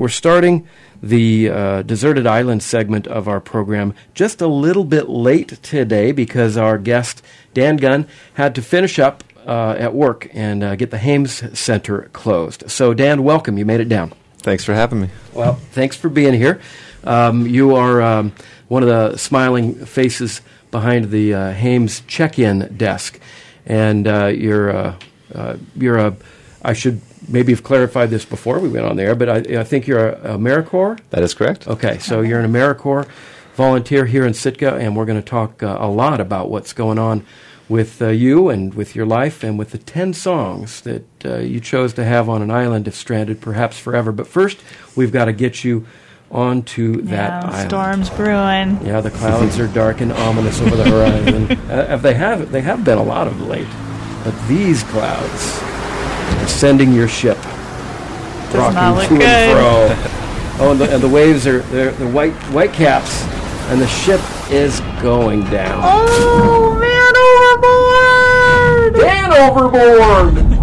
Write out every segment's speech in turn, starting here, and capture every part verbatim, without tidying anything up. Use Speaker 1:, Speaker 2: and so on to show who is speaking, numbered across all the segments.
Speaker 1: we're starting the uh, Deserted Island segment of our program just a little bit late today because our guest, Dan Gunn, had to finish up uh, at work and uh, get the Hames Center closed. So, Dan, welcome. You made it down.
Speaker 2: Thanks for having me.
Speaker 1: Well, thanks for being here. Um, you are um, one of the smiling faces behind the uh, Hames check-in desk, and uh, you're uh, uh, you're a. I should maybe have clarified this before we went on there, but I, I think you're a, a AmeriCorps?
Speaker 2: That is correct.
Speaker 1: Okay, so you're an AmeriCorps volunteer here in Sitka, and we're going to talk uh, a lot about what's going on with uh, you and with your life and with the ten songs that uh, you chose to have on an island if stranded, perhaps forever. But first, we've got to get you onto that
Speaker 3: yeah,
Speaker 1: island.
Speaker 3: Storm's brewing.
Speaker 1: Yeah, the clouds are dark and ominous over the horizon. uh, they have they have been a lot of late, but these clouds are sending your ship
Speaker 3: Does
Speaker 1: rocking
Speaker 3: not look
Speaker 1: to
Speaker 3: good.
Speaker 1: and fro. Oh, and the, and the waves are they're the white white caps, and the ship is going down.
Speaker 3: Oh, man, overboard!
Speaker 1: Dan overboard!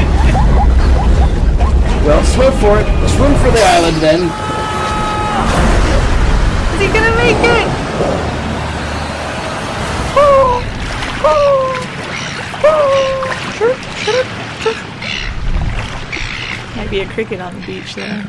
Speaker 1: Well, swim for it. Swim for the island, then.
Speaker 3: Is he gonna make it? Oh, oh, oh. Chirp, chirp, chirp. Might be a cricket on the beach there.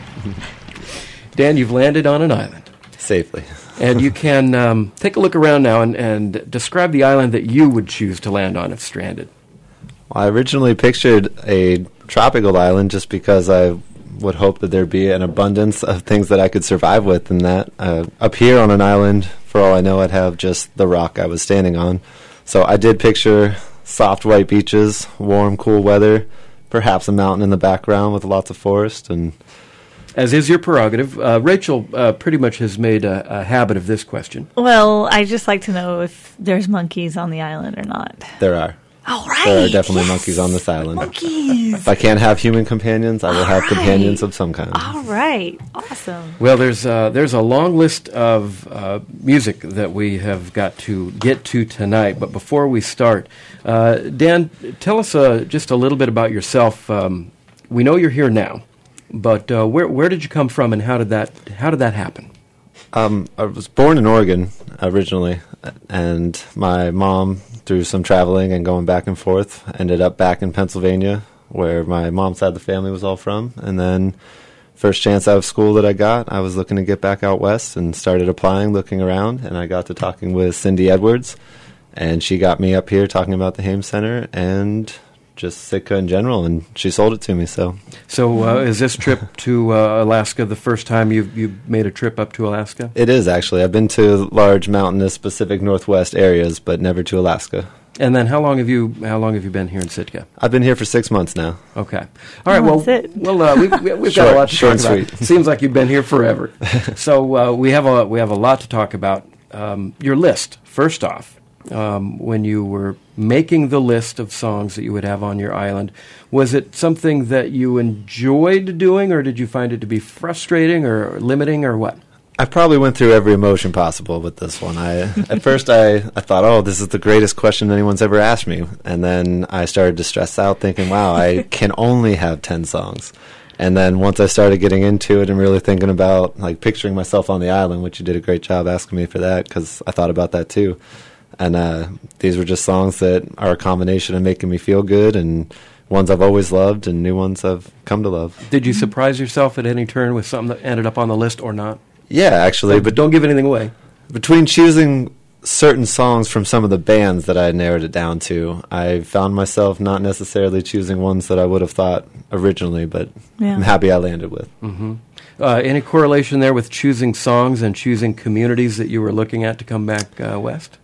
Speaker 1: Dan, you've landed on an island.
Speaker 2: Safely.
Speaker 1: And you can um, take a look around now and, and describe the island that you would choose to land on if stranded.
Speaker 2: Well, I originally pictured a tropical island just because I would hope that there'd be an abundance of things that I could survive with, and that uh, up here on an island, for all I know, I'd have just the rock I was standing on. So I did picture soft white beaches, warm, cool weather, perhaps a mountain in the background with lots of forest. And
Speaker 1: as is your prerogative, uh, Rachel uh, pretty much has made a, a habit of this question.
Speaker 3: Well, I just like to know if there's monkeys on the island or not.
Speaker 2: There are.
Speaker 3: All right.
Speaker 2: There are definitely
Speaker 3: yes.
Speaker 2: monkeys on this island.
Speaker 3: Monkeys.
Speaker 2: If I can't have human companions, I will
Speaker 3: All
Speaker 2: have
Speaker 3: right.
Speaker 2: companions of some kind.
Speaker 3: All right. Awesome.
Speaker 1: Well, there's uh, there's a long list of uh, music that we have got to get to tonight. But before we start, uh, Dan, tell us uh, just a little bit about yourself. Um, we know you're here now, but uh, where where did you come from, and how did that how did that happen?
Speaker 2: Um, I was born in Oregon originally, and my mom, through some traveling and going back and forth, ended up back in Pennsylvania, where my mom's side of the family was all from. And then first chance out of school that I got, I was looking to get back out west and started applying, looking around, and I got to talking with Cindy Edwards, and she got me up here talking about the Hames Center and just Sitka in general, and she sold it to me. So,
Speaker 1: so uh, is this trip to uh, Alaska the first time you've you made a trip up to Alaska?
Speaker 2: It is, actually. I've been to large mountainous Pacific Northwest areas, but never to Alaska.
Speaker 1: And then how long have you how long have you been here in Sitka?
Speaker 2: I've been here for six months now.
Speaker 1: Okay. All right.
Speaker 3: Oh,
Speaker 1: well,
Speaker 3: that's it.
Speaker 1: well, uh, we've, we've
Speaker 2: Short-
Speaker 1: got a lot to
Speaker 2: short
Speaker 1: talk
Speaker 2: and
Speaker 1: about.
Speaker 2: sweet.
Speaker 1: Seems like you've been here forever. so uh, we have a we have a lot to talk about. Um, your list, first off, um, when you were making the list of songs that you would have on your island, was it something that you enjoyed doing, or did you find it to be frustrating or limiting, or what?
Speaker 2: I probably went through every emotion possible with this one. I at first I, I thought, oh, this is the greatest question anyone's ever asked me. And then I started to stress out thinking, wow, I can only have ten songs. And then once I started getting into it and really thinking about, like, picturing myself on the island, which you did a great job asking me for that, because I thought about that too. And uh, these were just songs that are a combination of making me feel good and ones I've always loved and new ones I've come to love.
Speaker 1: Did you surprise yourself at any turn with something that ended up on the list or not?
Speaker 2: Yeah, actually.
Speaker 1: So, but don't give anything away.
Speaker 2: Between choosing certain songs from some of the bands that I narrowed it down to, I found myself not necessarily choosing ones that I would have thought originally, but
Speaker 3: Yeah.
Speaker 2: I'm happy I landed with.
Speaker 1: Mm-hmm. Uh, any correlation there with choosing songs and choosing communities that you were looking at to come back uh, west?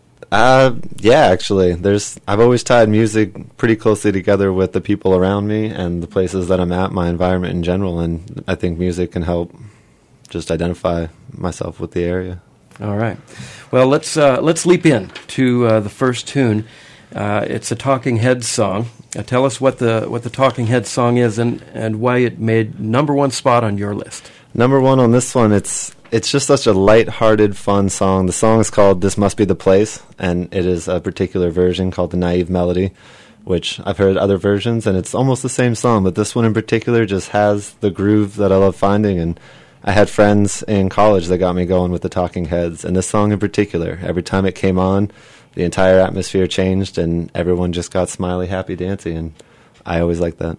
Speaker 2: Uh, yeah, actually. There's I've always tied music pretty closely together with the people around me and the places that I'm at, my environment in general, and I think music can help just identify myself with the area.
Speaker 1: All right. Well, let's uh, let's leap in to uh, the first tune. Uh, it's a Talking Heads song. Uh, tell us what the what the Talking Heads song is and, and why it made number one spot on your list.
Speaker 2: Number one on this one, it's it's just such a light-hearted, fun song. The song is called "This Must Be the Place," and it is a particular version called the Naive Melody, which I've heard other versions, and it's almost the same song, but this one in particular just has the groove that I love finding, and I had friends in college that got me going with the Talking Heads, and this song in particular, every time it came on, the entire atmosphere changed, and everyone just got smiley, happy, dancing, and I always like that.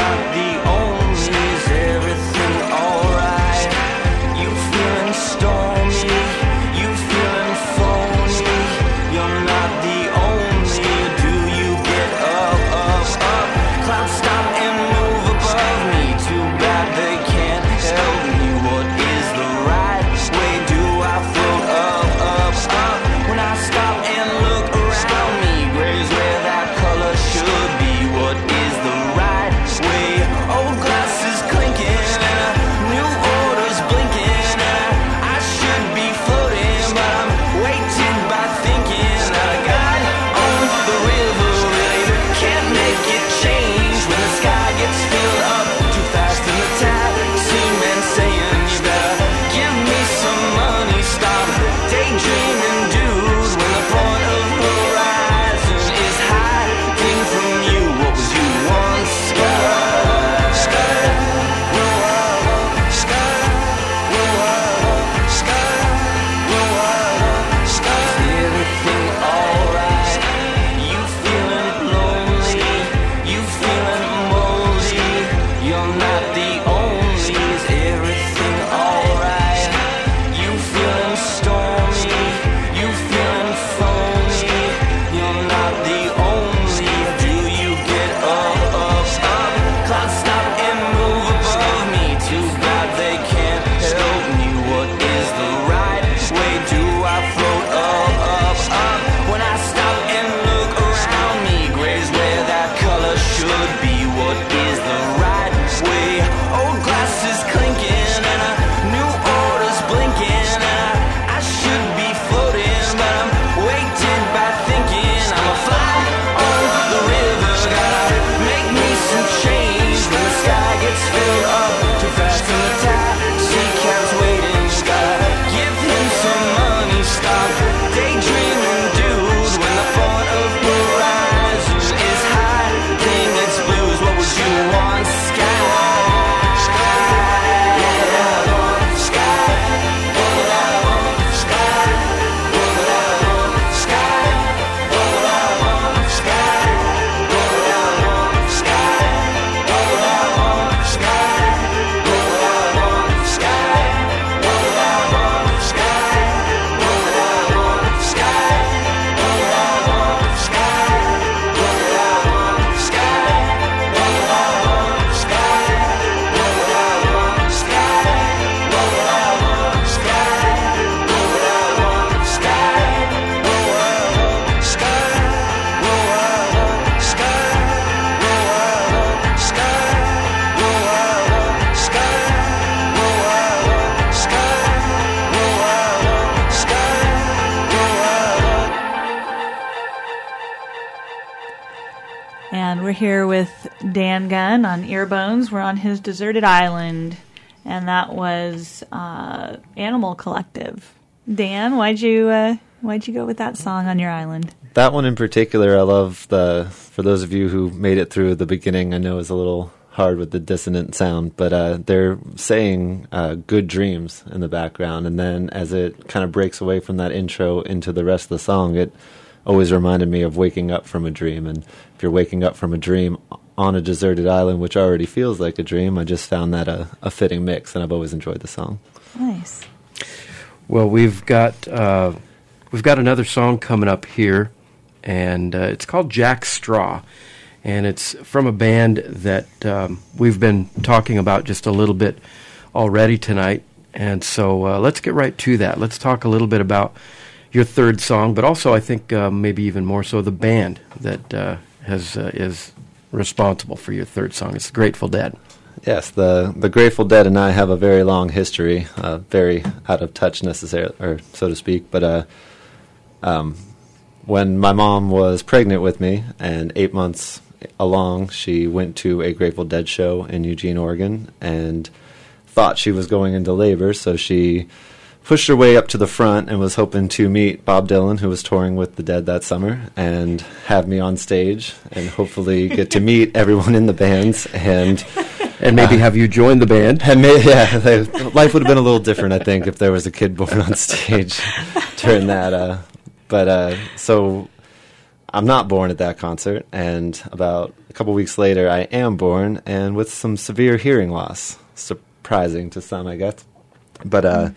Speaker 3: And we're here with Dan Gunn on Earbones. We're on his deserted island, and that was uh, Animal Collective. Dan, why'd you uh, why'd you go with that song on your island?
Speaker 2: That one in particular, I love the. For those of you who made it through the beginning, I know is a little hard with the dissonant sound, but uh, they're saying uh, "good dreams" in the background, and then as it kind of breaks away from that intro into the rest of the song, it always reminded me of waking up from a dream. And if you're waking up from a dream on a deserted island, which already feels like a dream, I just found that a, a fitting mix, and I've always enjoyed the song.
Speaker 3: Nice.
Speaker 1: Well, we've got uh, we've got another song coming up here, and uh, it's called Jack Straw, and it's from a band that um, we've been talking about just a little bit already tonight. And so uh, let's get right to that. Let's talk a little bit about your third song, but also I think uh, maybe even more so the band that uh, has uh, is responsible for your third song. It's the Grateful Dead.
Speaker 2: Yes, the the Grateful Dead and I have a very long history, uh, very out of touch necessarily, or so to speak. But uh, um, when my mom was pregnant with me and eight months along, she went to a Grateful Dead show in Eugene, Oregon, and thought she was going into labor, so she pushed her way up to the front and was hoping to meet Bob Dylan, who was touring with the Dead that summer, and have me on stage and hopefully get to meet everyone in the bands and
Speaker 1: and maybe uh, have you join the band.
Speaker 2: And may, yeah, they, life would have been a little different, I think, if there was a kid born on stage during that. Uh, but uh, so I'm not born at that concert, and about a couple weeks later, I am born, and with some severe hearing loss. Surprising to some, I guess. But uh,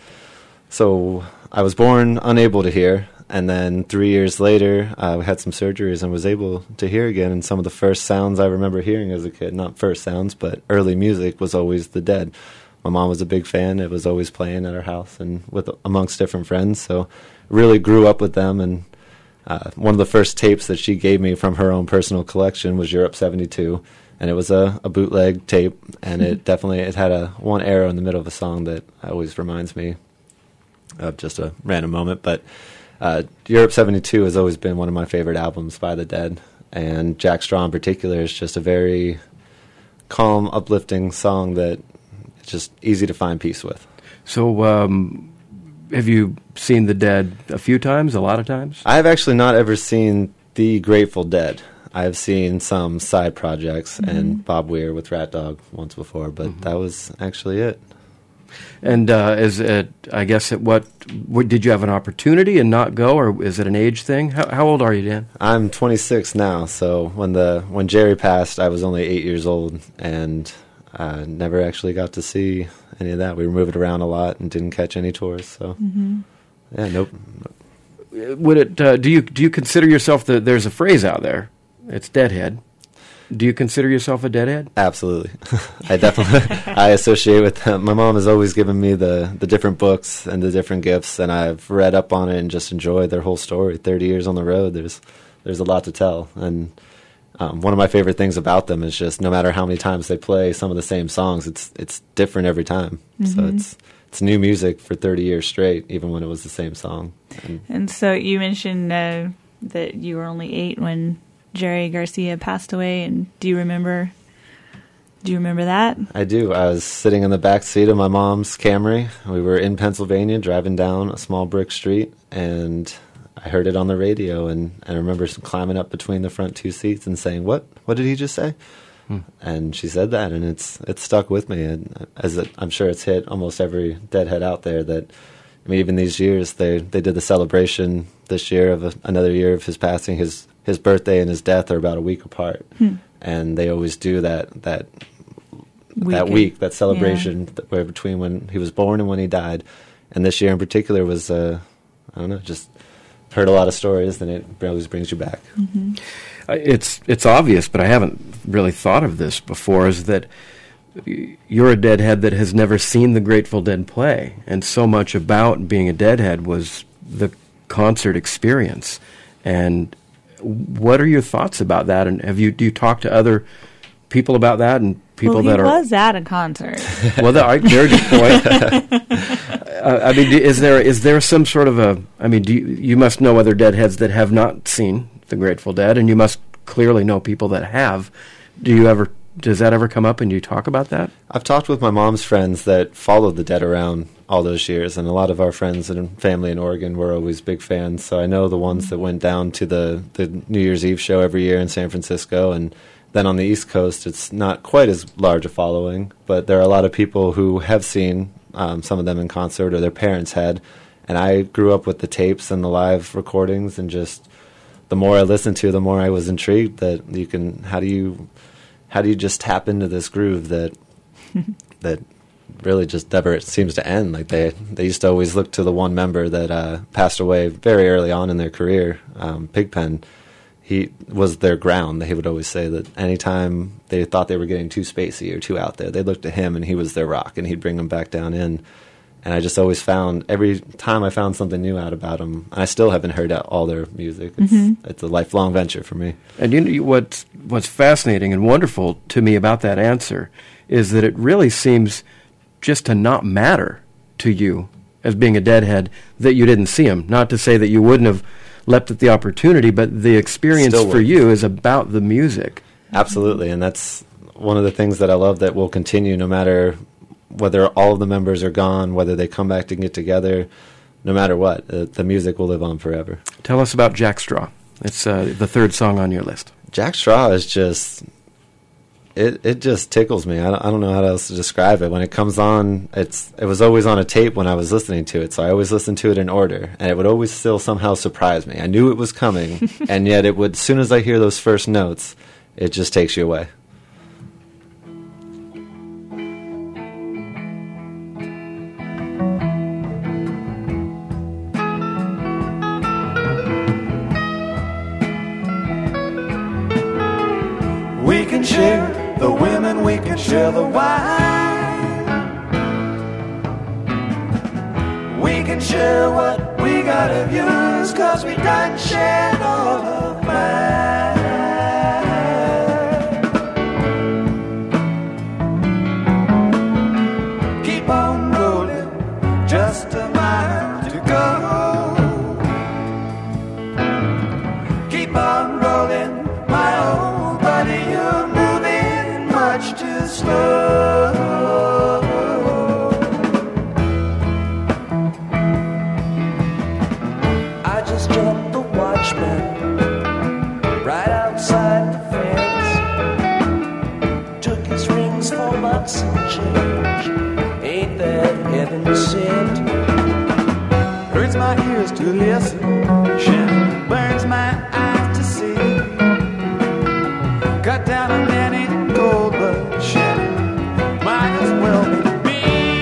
Speaker 2: so I was born unable to hear, and then three years later, I uh, had some surgeries and was able to hear again. And some of the first sounds I remember hearing as a kid, not first sounds, but early music, was always the Dead. My mom was a big fan. It was always playing at our house and with amongst different friends. So really grew up with them, and Uh, one of the first tapes that she gave me from her own personal collection was Europe seventy-two, and it was a, a bootleg tape, and it definitely it had a one arrow in the middle of a song that always reminds me of just a random moment. But uh, Europe seventy-two has always been one of my favorite albums by the Dead, and Jack Straw in particular is just a very calm, uplifting song that it's just easy to find peace with.
Speaker 1: So, um have you seen the Dead a few times, a lot of times?
Speaker 2: I've actually not ever seen the Grateful Dead. I've seen some side projects mm-hmm. and Bob Weir with Rat Dog once before, but mm-hmm. that was actually it.
Speaker 1: And uh, is it, I guess, at what, what, did you have an opportunity and not go, or is it an age thing? How, how old are you, Dan?
Speaker 2: I'm twenty-six now, so when the when Jerry passed, I was only eight years old, and I never actually got to see any of that. We were moving around a lot and didn't catch any tours. So, mm-hmm. yeah, nope.
Speaker 1: Would it? Uh, do you do you consider yourself the? There's a phrase out there. It's deadhead. Do you consider yourself a deadhead?
Speaker 2: Absolutely. I definitely I associate with them. My mom has always given me the the different books and the different gifts, and I've read up on it and just enjoyed their whole story. Thirty years on the road. There's there's a lot to tell, and. Um, one of my favorite things about them is just no matter how many times they play some of the same songs, it's it's different every time. Mm-hmm. So it's it's new music for thirty years straight, even when it was the same song.
Speaker 3: And, and so you mentioned uh, that you were only eight when Jerry Garcia passed away, and do you remember? Do you remember that?
Speaker 2: I do. I was sitting in the back seat of my mom's Camry. We were in Pennsylvania, driving down a small brick street, and I heard it on the radio, and, and I remember climbing up between the front two seats and saying, "What? What did he just say?" Hmm. And she said that, and it's it's stuck with me. And as it, I'm sure it's hit almost every Deadhead out there. That I mean, even these years, they they did the celebration this year of a, another year of his passing. His his birthday and his death are about a week apart, hmm. and they always do that that Weekend. that week, that celebration yeah. where between when he was born and when he died. And this year in particular was, uh, I don't know, just. Heard a lot of stories, and it always brings you back.
Speaker 1: Mm-hmm. Uh, it's it's obvious, but I haven't really thought of this before, is that you're a Deadhead that has never seen the Grateful Dead play, and so much about being a Deadhead was the concert experience. And what are your thoughts about that? And have you do you talk to other people about that, and people
Speaker 3: well,
Speaker 1: that are...
Speaker 3: Well, he was at a concert.
Speaker 1: Well, that, I, very good point. uh, I mean, is there is there some sort of a... I mean, do you, you must know other Deadheads that have not seen the Grateful Dead, and you must clearly know people that have. Do you ever... Does that ever come up, and do you talk about that?
Speaker 2: I've talked with my mom's friends that followed the Dead around all those years, and a lot of our friends and family in Oregon were always big fans, so I know the ones that went down to the, the New Year's Eve show every year in San Francisco, and then on the East Coast, it's not quite as large a following, but there are a lot of people who have seen um, some of them in concert, or their parents had, and I grew up with the tapes and the live recordings, and just the more I listened to, the more I was intrigued that you can, how do you, how do you just tap into this groove that, that really just never seems to end. Like they, they used to always look to the one member that uh, passed away very early on in their career, um, Pigpen. He was their ground. They would always say that anytime they thought they were getting too spacey or too out there, they looked to him, and he was their rock, and he'd bring them back down in. And I just always found, every time I found something new out about them, and I still haven't heard all their music. It's, mm-hmm. it's a lifelong venture for me.
Speaker 1: And you know, what's, what's fascinating and wonderful to me about that answer is that it really seems just to not matter to you as being a Deadhead that you didn't see him. Not to say that you wouldn't have leapt at the opportunity, but the experience Still for works. you is about the music.
Speaker 2: Absolutely, and that's one of the things that I love that will continue no matter whether all of the members are gone, whether they come back to get together, no matter what, uh, the music will live on forever.
Speaker 1: Tell us about Jack Straw. It's uh, the third song on your list.
Speaker 2: Jack Straw is just, it, it just tickles me. I don't, I don't know how else to describe it. When it comes on, it's it was always on a tape when I was listening to it, so I always listened to it in order, and it would always still somehow surprise me. I knew it was coming, and yet it would. As soon as I hear those first notes, it just takes you away.
Speaker 4: We can share the women, we can share the wine. We can share what we got of yours, 'cause we done shared all of mine. Keep on rolling, just a mile to go. Keep on rolling, my old buddy, you're moving much too slow. I just jumped the watchman right outside the fence. Took his rings for lots and change. Ain't that heaven sent? Hurts my ears to listen, Shannon burns my eyes to see. Cut down a nanny gold, but Shannon might as well be me.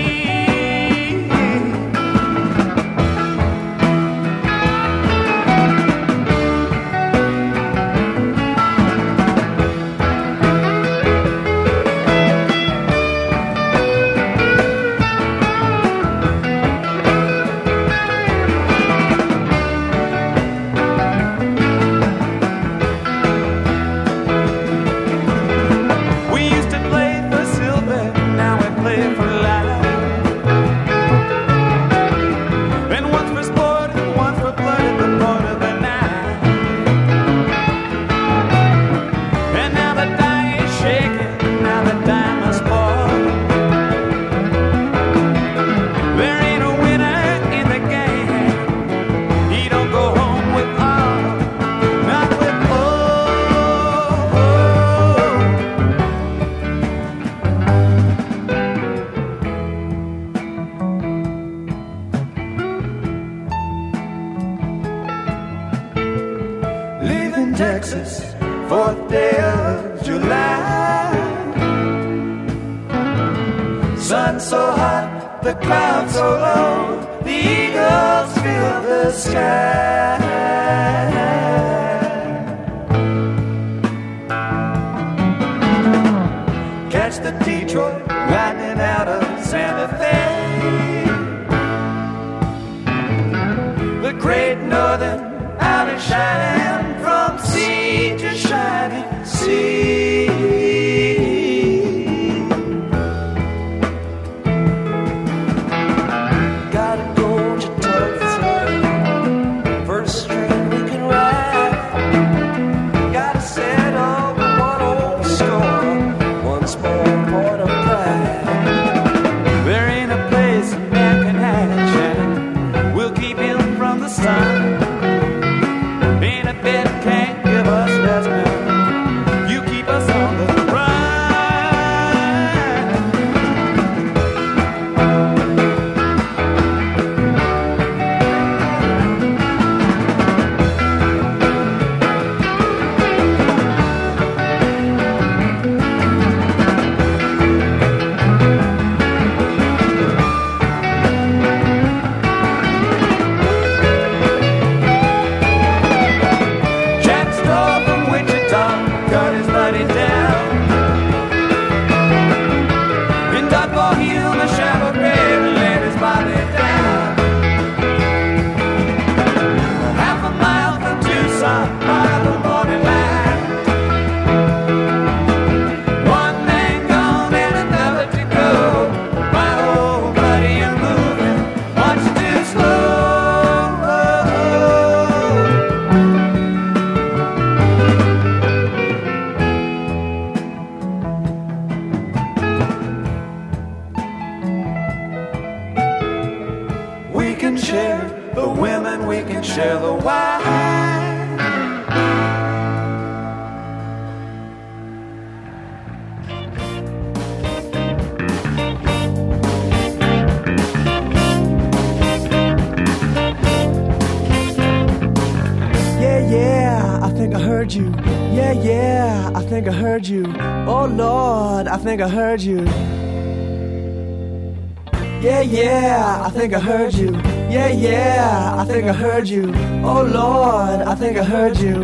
Speaker 4: We used to play for silver, now we play for life. And once for sport and once for blood at the point of the knife. And now the die is shaking, now the die must fall. There ain't a winner in the game. He don't go home with all, not with all. Leaving Texas, fourth day of July. Sun so hot, the clouds so low, the eagles fill the sky. Catch the Detroit lightning out of Santa Fe. The Great Northern out and shining from sea to shining sea. Gotta go to Tulsa, first string we can ride. Gotta settle one old score, one small point of pride. There ain't a place a man can hide, Shannon. We'll keep him from the sun. Ain't a bed can't give us rest now. You keep us on the run. Jack Straw from Wichita cut his buddy down. In Dodgeball Hill, the shallow grave laid his body down. Half a mile from Tucson by the morning light. One man gone and another to go. My old buddy, you're moving much too slow. We can share the women, we can share the wine. heard you. Yeah, yeah, I think I heard you. Oh Lord, I think I heard you. Yeah, yeah, I think I heard you. Yeah, yeah, I think I heard you. Oh Lord, I think I heard you.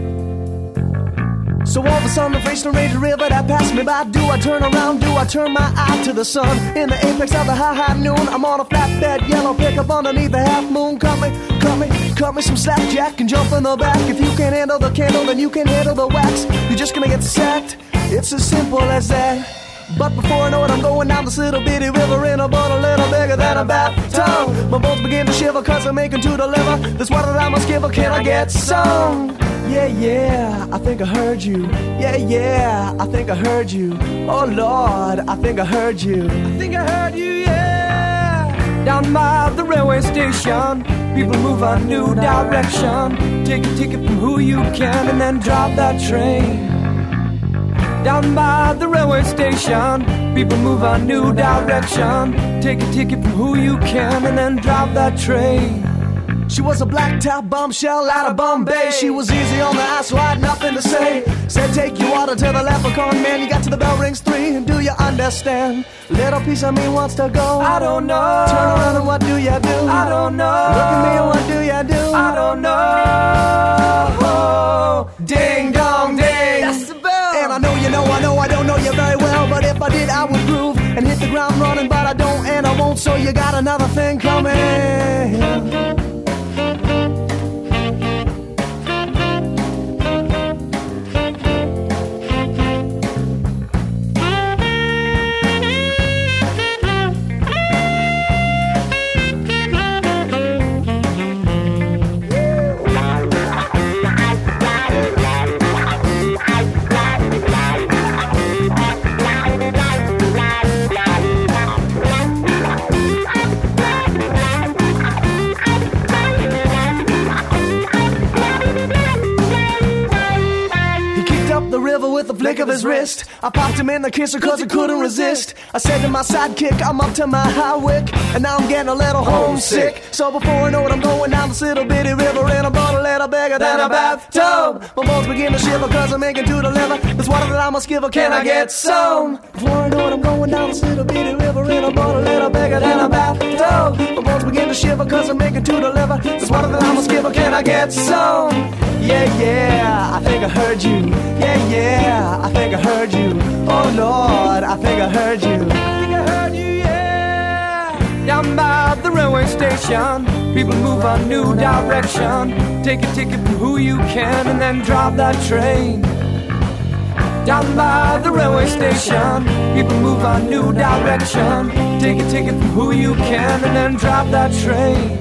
Speaker 4: So all of a sudden the face of the river that passed me by. Do I turn around? Do I turn my eye to the sun? In the apex of the high, high noon, I'm on a flatbed, yellow pickup underneath the half moon. Cut me, cut me, cut me some slapjack and jump in the back. If you can't handle the candle, then you can handle the wax. You're just gonna get sacked. It's as simple as that. But before I know it, I'm going down this little bitty river in a boat a little bigger than a bathtub. My bones begin to shiver cause I'm making to deliver this water that I must give her. Can I get some? Yeah, yeah, I think I heard you. Yeah, yeah, I think I heard you. Oh Lord, I think I heard you. I think I heard you, yeah. Down by the railway station, people move a new direction. Take a ticket from who you can and then drop that train. Down by the railway station, people move a new direction. Take a ticket from who you can and then drop that train. She was a black top bombshell out of Bombay. She was easy on the eyes, so I had nothing to say. Said take your water to the leprechaun man. You got to the bell rings three, and do you understand? Little piece of me wants to go. I don't know. Turn around and what do you do? I don't know. Look at me and what do you do? I don't know. Ding dong ding. That's the bell. And I know you know, I know I don't know you very well, but if I did I would groove and hit the ground running, but I don't and I won't, so you got another thing coming. With a flick of his wrist, I popped him in the kisser cause I couldn't resist. I said to my sidekick, I'm up to my high wick, and now I'm getting a little homesick. So before I know it, I'm going down this little bitty river in a boat a little bigger than a bathtub. My bones begin to shiver cause I'm making to deliver this water that I must give her. Can I get some? Before I know it, I'm going down this little bitty river in a boat a little bigger than a bathtub. My bones begin to shiver cause I'm making to deliver this water that I must give her. Can I get some? Yeah, yeah, I think I heard you. Yeah, yeah, I think I heard you. Oh Lord, I think I heard you. I think I heard you, yeah. Down by the railway station, people move a new direction. Take a ticket from who you can and then drop that train. Down by the railway station, people move a new direction. Take a ticket from who you can and then drop that train.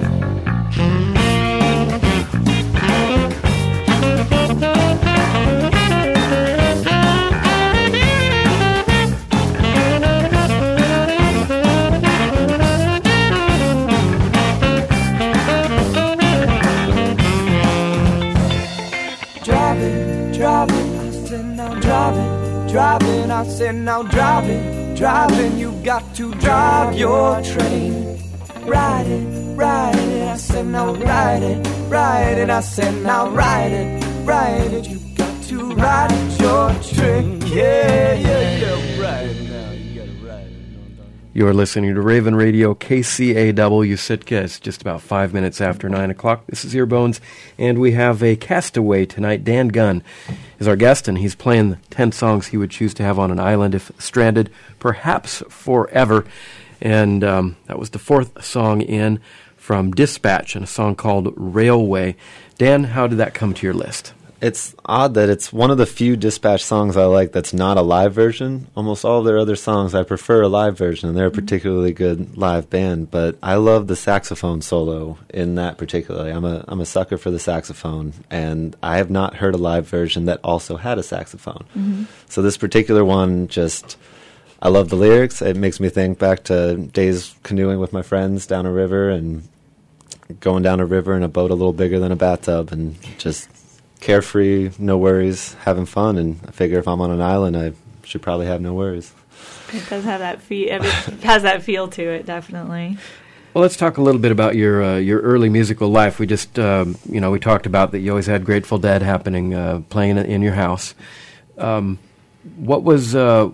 Speaker 4: Driving, I said now driving, driving, you got to drive your train. Ride it, ride it, I said now ride it, ride it, I said now ride it, ride it, you got to ride your train. Yeah, yeah, yeah, ride it now, you gotta ride it.
Speaker 1: You're listening to Raven Radio, K C A W Sitka. It's just about five minutes after nine o'clock. This is Earbones, and we have a castaway tonight. Dan Gunn is our guest, and he's playing the ten songs he would choose to have on an island if stranded, perhaps forever. And um, that was the fourth song in from Dispatch, and a song called Railway. Dan, how did that come to your list?
Speaker 2: It's odd that it's one of the few Dispatch songs I like that's not a live version. Almost all of their other songs I prefer a live version, and they're a particularly good live band. But I love the saxophone solo in that particularly. I'm a I'm a sucker for the saxophone, and I have not heard a live version that also had a saxophone. Mm-hmm. So this particular one just... I love the lyrics. It makes me think back to days canoeing with my friends down a river and going down a river in a boat a little bigger than a bathtub and just... carefree, no worries, having fun, and I figure if I'm on an island, I should probably have no worries.
Speaker 3: It does have that feel. It has that feel to it, definitely.
Speaker 1: Well, let's talk a little bit about your uh, your early musical life. We just, um, you know, we talked about that you always had Grateful Dead happening, uh, playing in your house. Um, what was uh,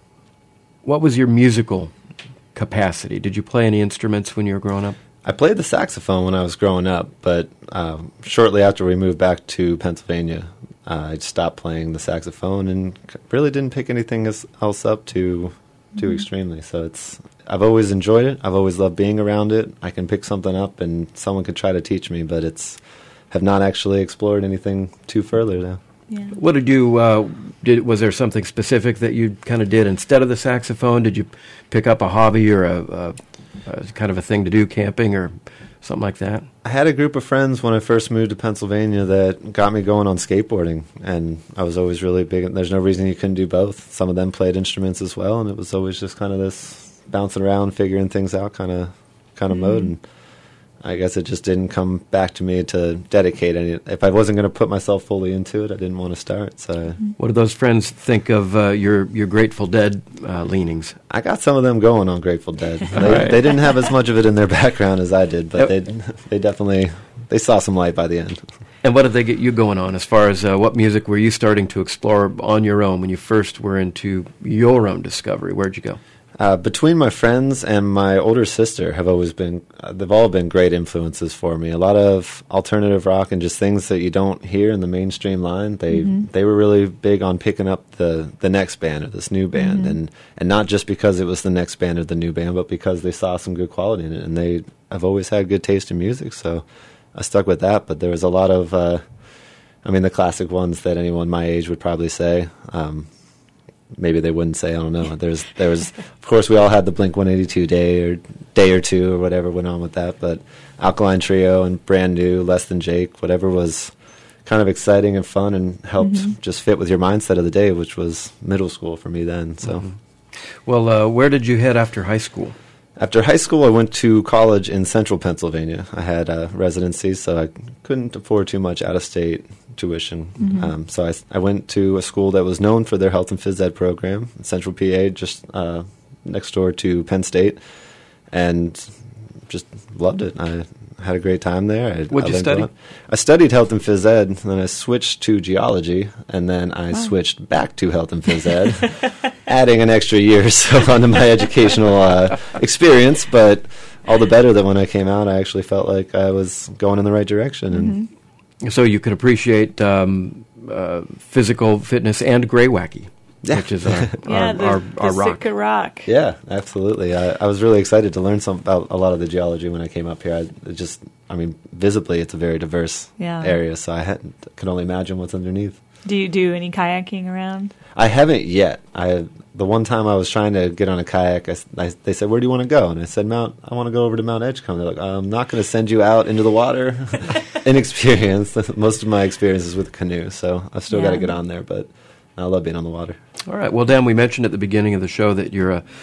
Speaker 1: what was your musical capacity? Did you play any instruments when you were growing up?
Speaker 2: I played the saxophone when I was growing up, but um, shortly after we moved back to Pennsylvania, uh, I stopped playing the saxophone and really didn't pick anything else up too too mm-hmm. extremely. So it's I've always enjoyed it. I've always loved being around it. I can pick something up and someone could try to teach me, but it's have not actually explored anything too further now.
Speaker 3: Yeah.
Speaker 1: What did you uh, did? Was there something specific that you kind of did instead of the saxophone? Did you pick up a hobby or a, a, a kind of a thing to do, camping or something like that?
Speaker 2: I had a group of friends when I first moved to Pennsylvania that got me going on skateboarding, and I was always really big. There's no reason you couldn't do both. Some of them played instruments as well, and it was always just kind of this bouncing around, figuring things out kind of kind of mm-hmm. mode. And I guess it just didn't come back to me to dedicate any. If I wasn't going to put myself fully into it, I didn't want to start. So,
Speaker 3: Mm-hmm.
Speaker 1: what do those friends think of uh, your your Grateful Dead uh, leanings?
Speaker 2: I got some of them going on Grateful Dead. They,
Speaker 1: right.
Speaker 2: they didn't have as much of it in their background as I did, but they they definitely they saw some light by the end.
Speaker 1: And what did they get you going on as far as uh, what music were you starting to explore on your own when you first were into your own discovery? Where'd you go?
Speaker 2: Uh, between my friends and my older sister have always been, uh, they've all been great influences for me. A lot of alternative rock and just things that you don't hear in the mainstream line. They mm-hmm. they were really big on picking up the, the next band or this new band. Mm-hmm. And, and not just because it was the next band or the new band, but because they saw some good quality in it. And they have always had good taste in music, so I stuck with that. But there was a lot of, uh, I mean, the classic ones that anyone my age would probably say. Um, Maybe they wouldn't say. I don't know. There's, there was, of course, we all had the Blink one eighty-two day or day or two or whatever went on with that. But Alkaline Trio and Brand New, Less Than Jake, whatever was kind of exciting and fun and helped mm-hmm. just fit with your mindset of the day, which was middle school for me then. So,
Speaker 1: mm-hmm. Well, uh, where did you head after high school?
Speaker 2: After high school, I went to college in central Pennsylvania. I had a residency, so I couldn't afford too much out-of-state tuition. Mm-hmm. Um, so I, I went to a school that was known for their health and phys ed program in Central P A, just uh, next door to Penn State, and just loved it. I had a great time there. I,
Speaker 1: What'd
Speaker 2: I
Speaker 1: you study?
Speaker 2: On. I studied health and phys ed, and then I switched to geology, and then I wow. switched back to health and phys ed, adding an extra year or so onto my educational uh, experience, but all the better that when I came out, I actually felt like I was going in the right direction. And
Speaker 1: mm-hmm. So you could appreciate um, uh, physical fitness and Grey Wacky.
Speaker 2: Yeah.
Speaker 1: Which is our,
Speaker 3: yeah,
Speaker 1: our,
Speaker 3: the,
Speaker 1: our,
Speaker 3: the
Speaker 1: our rock.
Speaker 3: Sitka rock.
Speaker 2: Yeah, absolutely. I, I was really excited to learn some about a lot of the geology when I came up here. I it just, I mean, visibly, it's a very diverse
Speaker 3: yeah.
Speaker 2: area, so I had, could only imagine what's underneath.
Speaker 3: Do you do any kayaking around?
Speaker 2: I haven't yet. I the one time I was trying to get on a kayak, I, I, they said, "Where do you want to go?" And I said, "Mount. I want to go over to Mount Edgecombe." They're like, "I'm not going to send you out into the water, inexperienced." Most of my experience is with a canoe, so I've still
Speaker 3: yeah.
Speaker 2: got to get on there, but I love being on the water.
Speaker 1: All right. Well, Dan, we mentioned at the beginning of the show that you're a,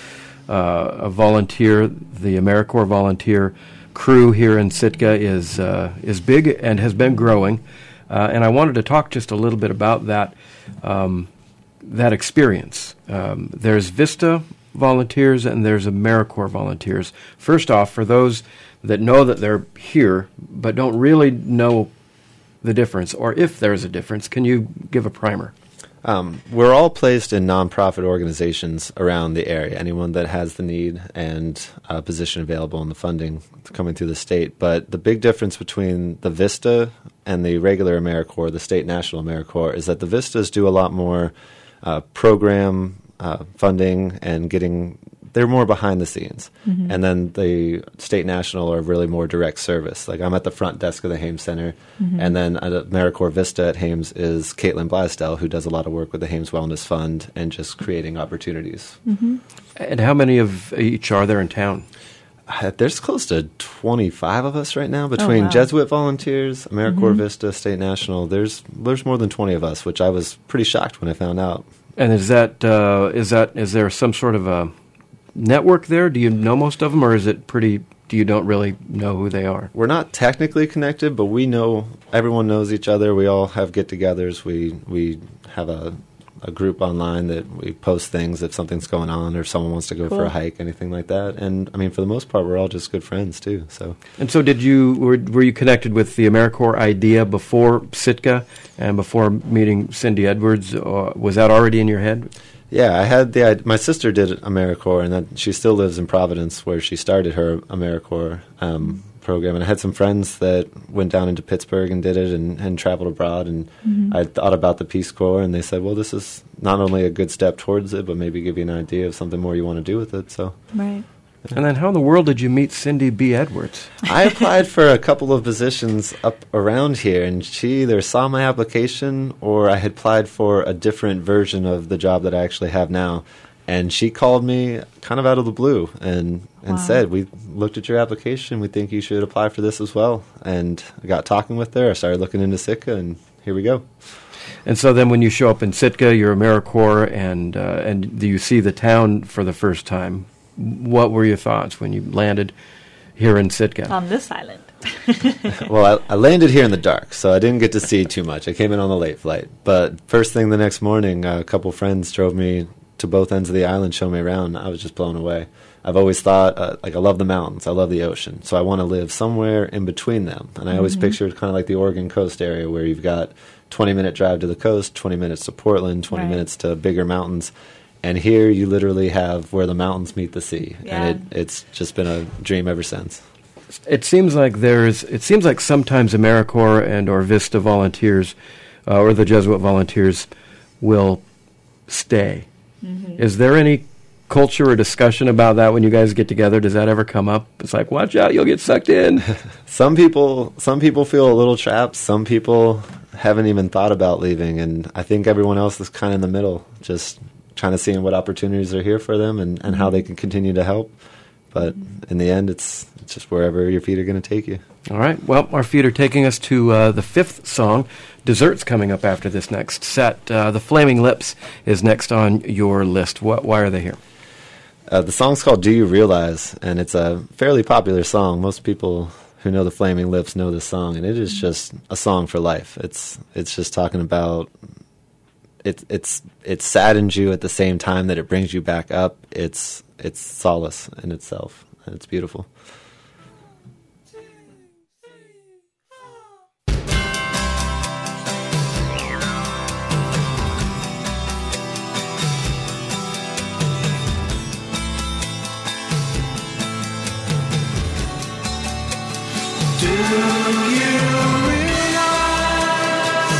Speaker 1: uh, a volunteer. The AmeriCorps volunteer crew here in Sitka is uh, is big and has been growing. Uh, and I wanted to talk just a little bit about that um, that experience. Um, there's Vista volunteers and there's AmeriCorps volunteers. First off, for those that know that they're here but don't really know the difference, or if there's a difference, can you give a primer?
Speaker 2: Um, we're all placed in nonprofit organizations around the area, anyone that has the need and a position available in the funding coming through the state. But the big difference between the Vista and the regular AmeriCorps, the state national AmeriCorps, is that the Vistas do a lot more uh, program uh, funding and getting, they're more behind the scenes. Mm-hmm. And then the state national are really more direct service. Like I'm at the front desk of the Hames Center, mm-hmm. and then at AmeriCorps Vista at Hames is Caitlin Blasdell, who does a lot of work with the Hames Wellness Fund and just creating opportunities.
Speaker 3: Mm-hmm.
Speaker 1: And how many of each are there in town?
Speaker 2: Uh, there's close to twenty-five of us right now between
Speaker 3: oh, wow.
Speaker 2: Jesuit volunteers, AmeriCorps
Speaker 3: mm-hmm.
Speaker 2: Vista, State National. There's there's more than twenty of us, which I was pretty shocked when I found out.
Speaker 1: And is that uh, is that is there some sort of a network there? Do you know most of them, or is it pretty? Do you don't really know who they are?
Speaker 2: We're not technically connected, but we know everyone knows each other. We all have get-togethers. We we have a a group online that we post things if something's going on or if someone wants to go
Speaker 3: Cool.
Speaker 2: for a hike, anything like that. And I mean, for the most part, we're all just good friends too. So
Speaker 1: And so, did you were, were you connected with the AmeriCorps idea before Sitka and before meeting Cindy Edwards? Or was that already in your head?
Speaker 2: yeah, I had the id- my sister did AmeriCorps, and that she still lives in Providence, where she started her AmeriCorps um, program. And I had some friends that went down into Pittsburgh and did it, and, and traveled abroad. And I thought about the Peace Corps, and they said, "Well, this is not only a good step towards it, but maybe give you an idea of something more you want to do with it." So
Speaker 3: Right.
Speaker 1: And then, how in the world did you meet Cindy B. Edwards?
Speaker 2: I applied for a couple of positions up around here, and she either saw my application or I had applied for a different version of the job that I actually have now. And she called me kind of out of the blue and, and
Speaker 3: Wow.
Speaker 2: said, "We looked at your application. We think you should apply for this as well." And I got talking with her. I started looking into Sitka, and here we go.
Speaker 1: And so then, when you show up in Sitka, you're AmeriCorps, and uh, and you see the town for the first time. What were your thoughts when you landed here in Sitka?
Speaker 3: On this island.
Speaker 2: Well, I, I landed here in the dark, so I didn't get to see too much. I came in on the late flight. But first thing the next morning, uh, a couple friends drove me to both ends of the island, show me around. I was just blown away. I've always thought, uh, like, I love the mountains. I love the ocean. So I want to live somewhere in between them. And I always pictured kind of like the Oregon coast area, where you've got twenty-minute drive to the coast, twenty minutes to Portland, twenty
Speaker 3: Right.
Speaker 2: minutes to bigger mountains. And here you literally have where the mountains meet the sea.
Speaker 3: Yeah.
Speaker 2: And it, it's just been a dream ever since.
Speaker 1: It seems like there's. It seems like sometimes AmeriCorps and or Vista volunteers, uh, or the Jesuit volunteers, will stay. Is there any culture or discussion about that when you guys get together? Does that ever come up? It's like, watch out, you'll get sucked in.
Speaker 2: Some people, some people feel a little trapped. Some people haven't even thought about leaving, and I think everyone else is kind of in the middle, just trying to see what opportunities are here for them and, and how they can continue to help. But in the end, it's, it's just wherever your feet are going to take you.
Speaker 1: All right. Well, our feet are taking us to uh, the fifth song. Dessert's coming up after this next set. Uh, the Flaming Lips is next on your list. What, why are they here?
Speaker 2: Uh, the song's called "Do You Realize," and it's a fairly popular song. Most people who know the Flaming Lips know this song, and it is just a song for life. It's it's just talking about it. It's it saddens you at the same time that it brings you back up. It's it's solace in itself, and it's beautiful.
Speaker 4: Do you realize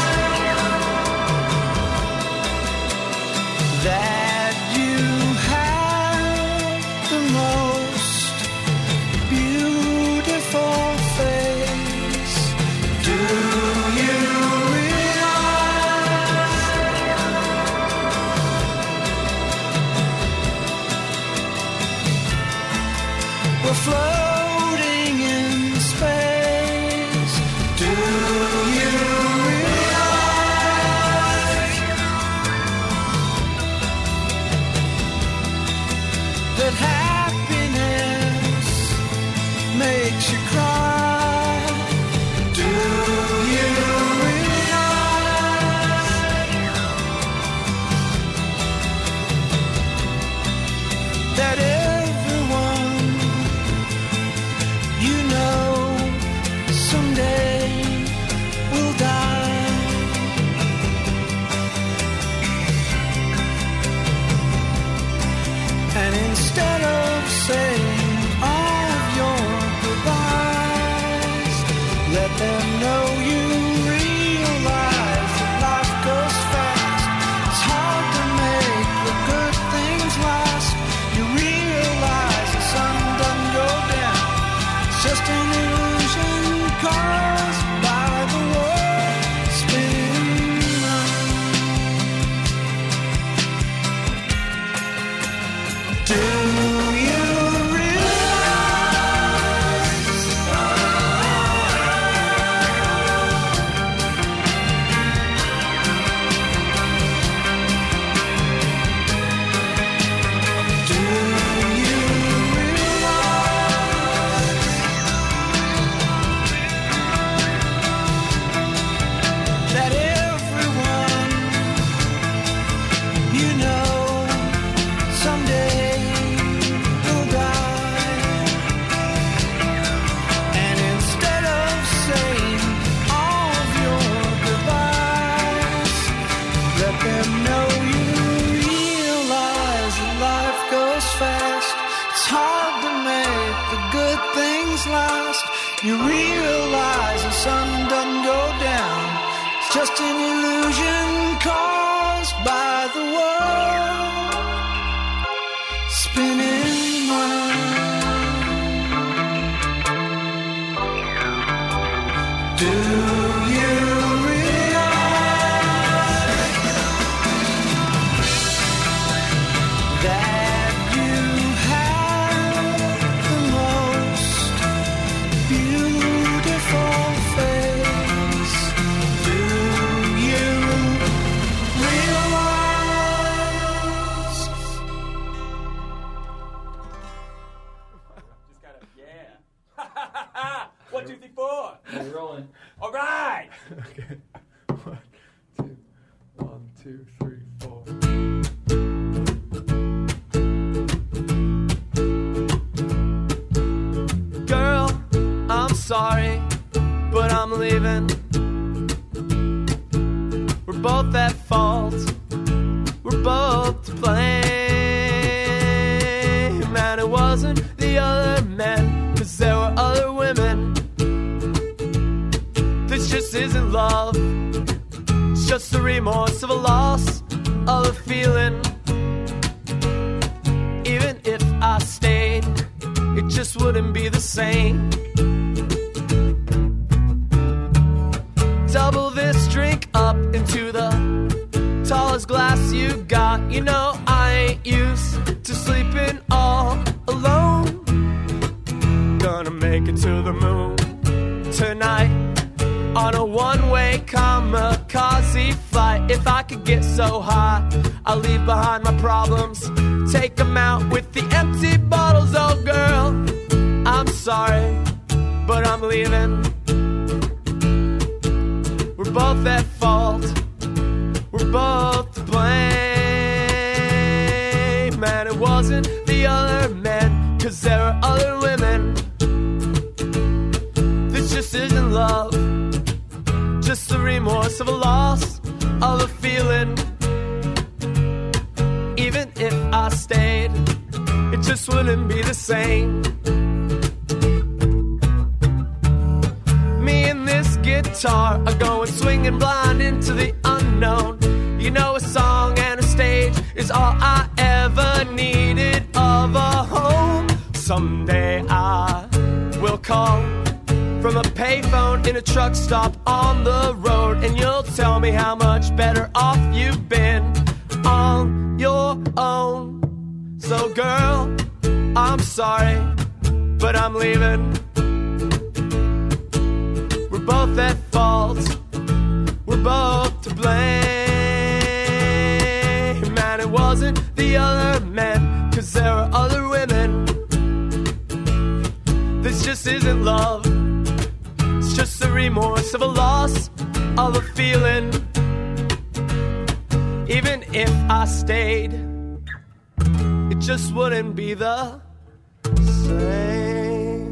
Speaker 4: that you have the most beautiful face? Do you realize we're floating in space? Do you realize that happiness makes you cry? Do you realize that everyone is lost, you realize the sun doesn't go down. It's just an illusion caused by the world spinning round. Do you realize that you have the most beautiful face? Do you realize?
Speaker 1: Just kind of, yeah. One, two, three, four. We're rolling. All right.
Speaker 5: Okay. One, two, one, two, three, four.
Speaker 4: Girl, I'm sorry, but I'm leaving. We're both at fault. We're both to blame. And it wasn't the other men, 'cause there were other women. This just isn't love. It's just the remorse of a loss of a feeling. Even if I stayed, it just wouldn't be the same. Double this drink up into the tallest glass you got. You know I ain't used to sleeping all alone. Gonna make it to the moon tonight on a one-way kamikaze flight. If I could get so high, I'll leave behind my problems, take them out with the empty bottles. Oh girl, I'm sorry, but I'm leaving. We're both at fault. We're both to blame. And it wasn't the other men, 'cause there are other women. This just isn't love. Just the remorse of a loss of a feeling. Even if I stayed, it just wouldn't be the same. Me and this guitar are going swinging blind into the unknown. You know, a song and a stage is all I ever needed of a home. Someday I will call from a payphone in a truck stop on the road, and you'll tell me how much better off you've been on your own. So girl, I'm sorry, but I'm leaving. We're both at fault. We're both to blame. And it wasn't the other men, 'cause there are other women. This just isn't love. It's just the remorse of a loss of a feeling. Even if I stayed, it just wouldn't be the same.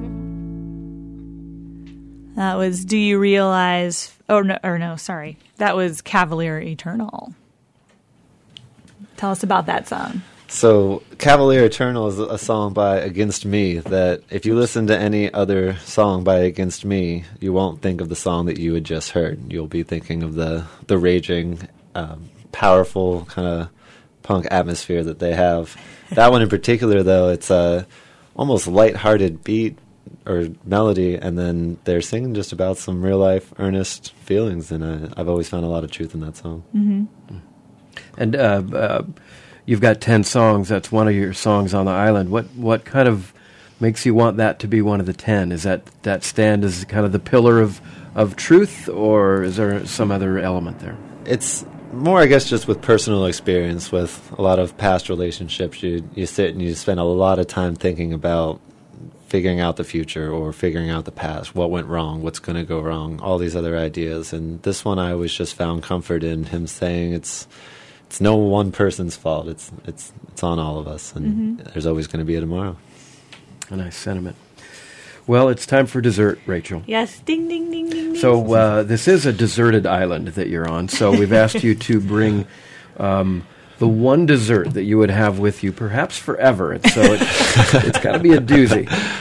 Speaker 3: That was Do You Realize... Oh, no, or no, sorry. That was Cavalier Eternal. Tell us about that song.
Speaker 2: So, Cavalier Eternal is a song by Against Me that if you listen to any other song by Against Me, you won't think of the song that you had just heard. You'll be thinking of the, the raging, um, powerful kind of punk atmosphere that they have. That one in particular, though, it's a almost lighthearted beat or melody, and then they're singing just about some real-life, earnest feelings, and I, I've always found a lot of truth in that song.
Speaker 3: Mm-hmm.
Speaker 1: And uh, uh, you've got ten songs. That's one of your songs on the island. What what kind of makes you want that to be one of the ten? Is that that stand as kind of the pillar of, of truth, or is there some other element there?
Speaker 2: It's more, I guess, just with personal experience, with a lot of past relationships. You you sit and you spend a lot of time thinking about figuring out the future or figuring out the past, what went wrong, what's going to go wrong, all these other ideas. And this one I always just found comfort in him saying it's it's no one person's fault. It's it's it's on all of us, and mm-hmm. there's always going to be a tomorrow.
Speaker 1: A nice sentiment. Well, it's time for dessert, Rachel.
Speaker 3: Yes, ding, ding, ding, ding, ding.
Speaker 1: So uh, this is a deserted island that you're on, so we've asked you to bring um, the one dessert that you would have with you, perhaps forever. And so it, it's got to be a doozy.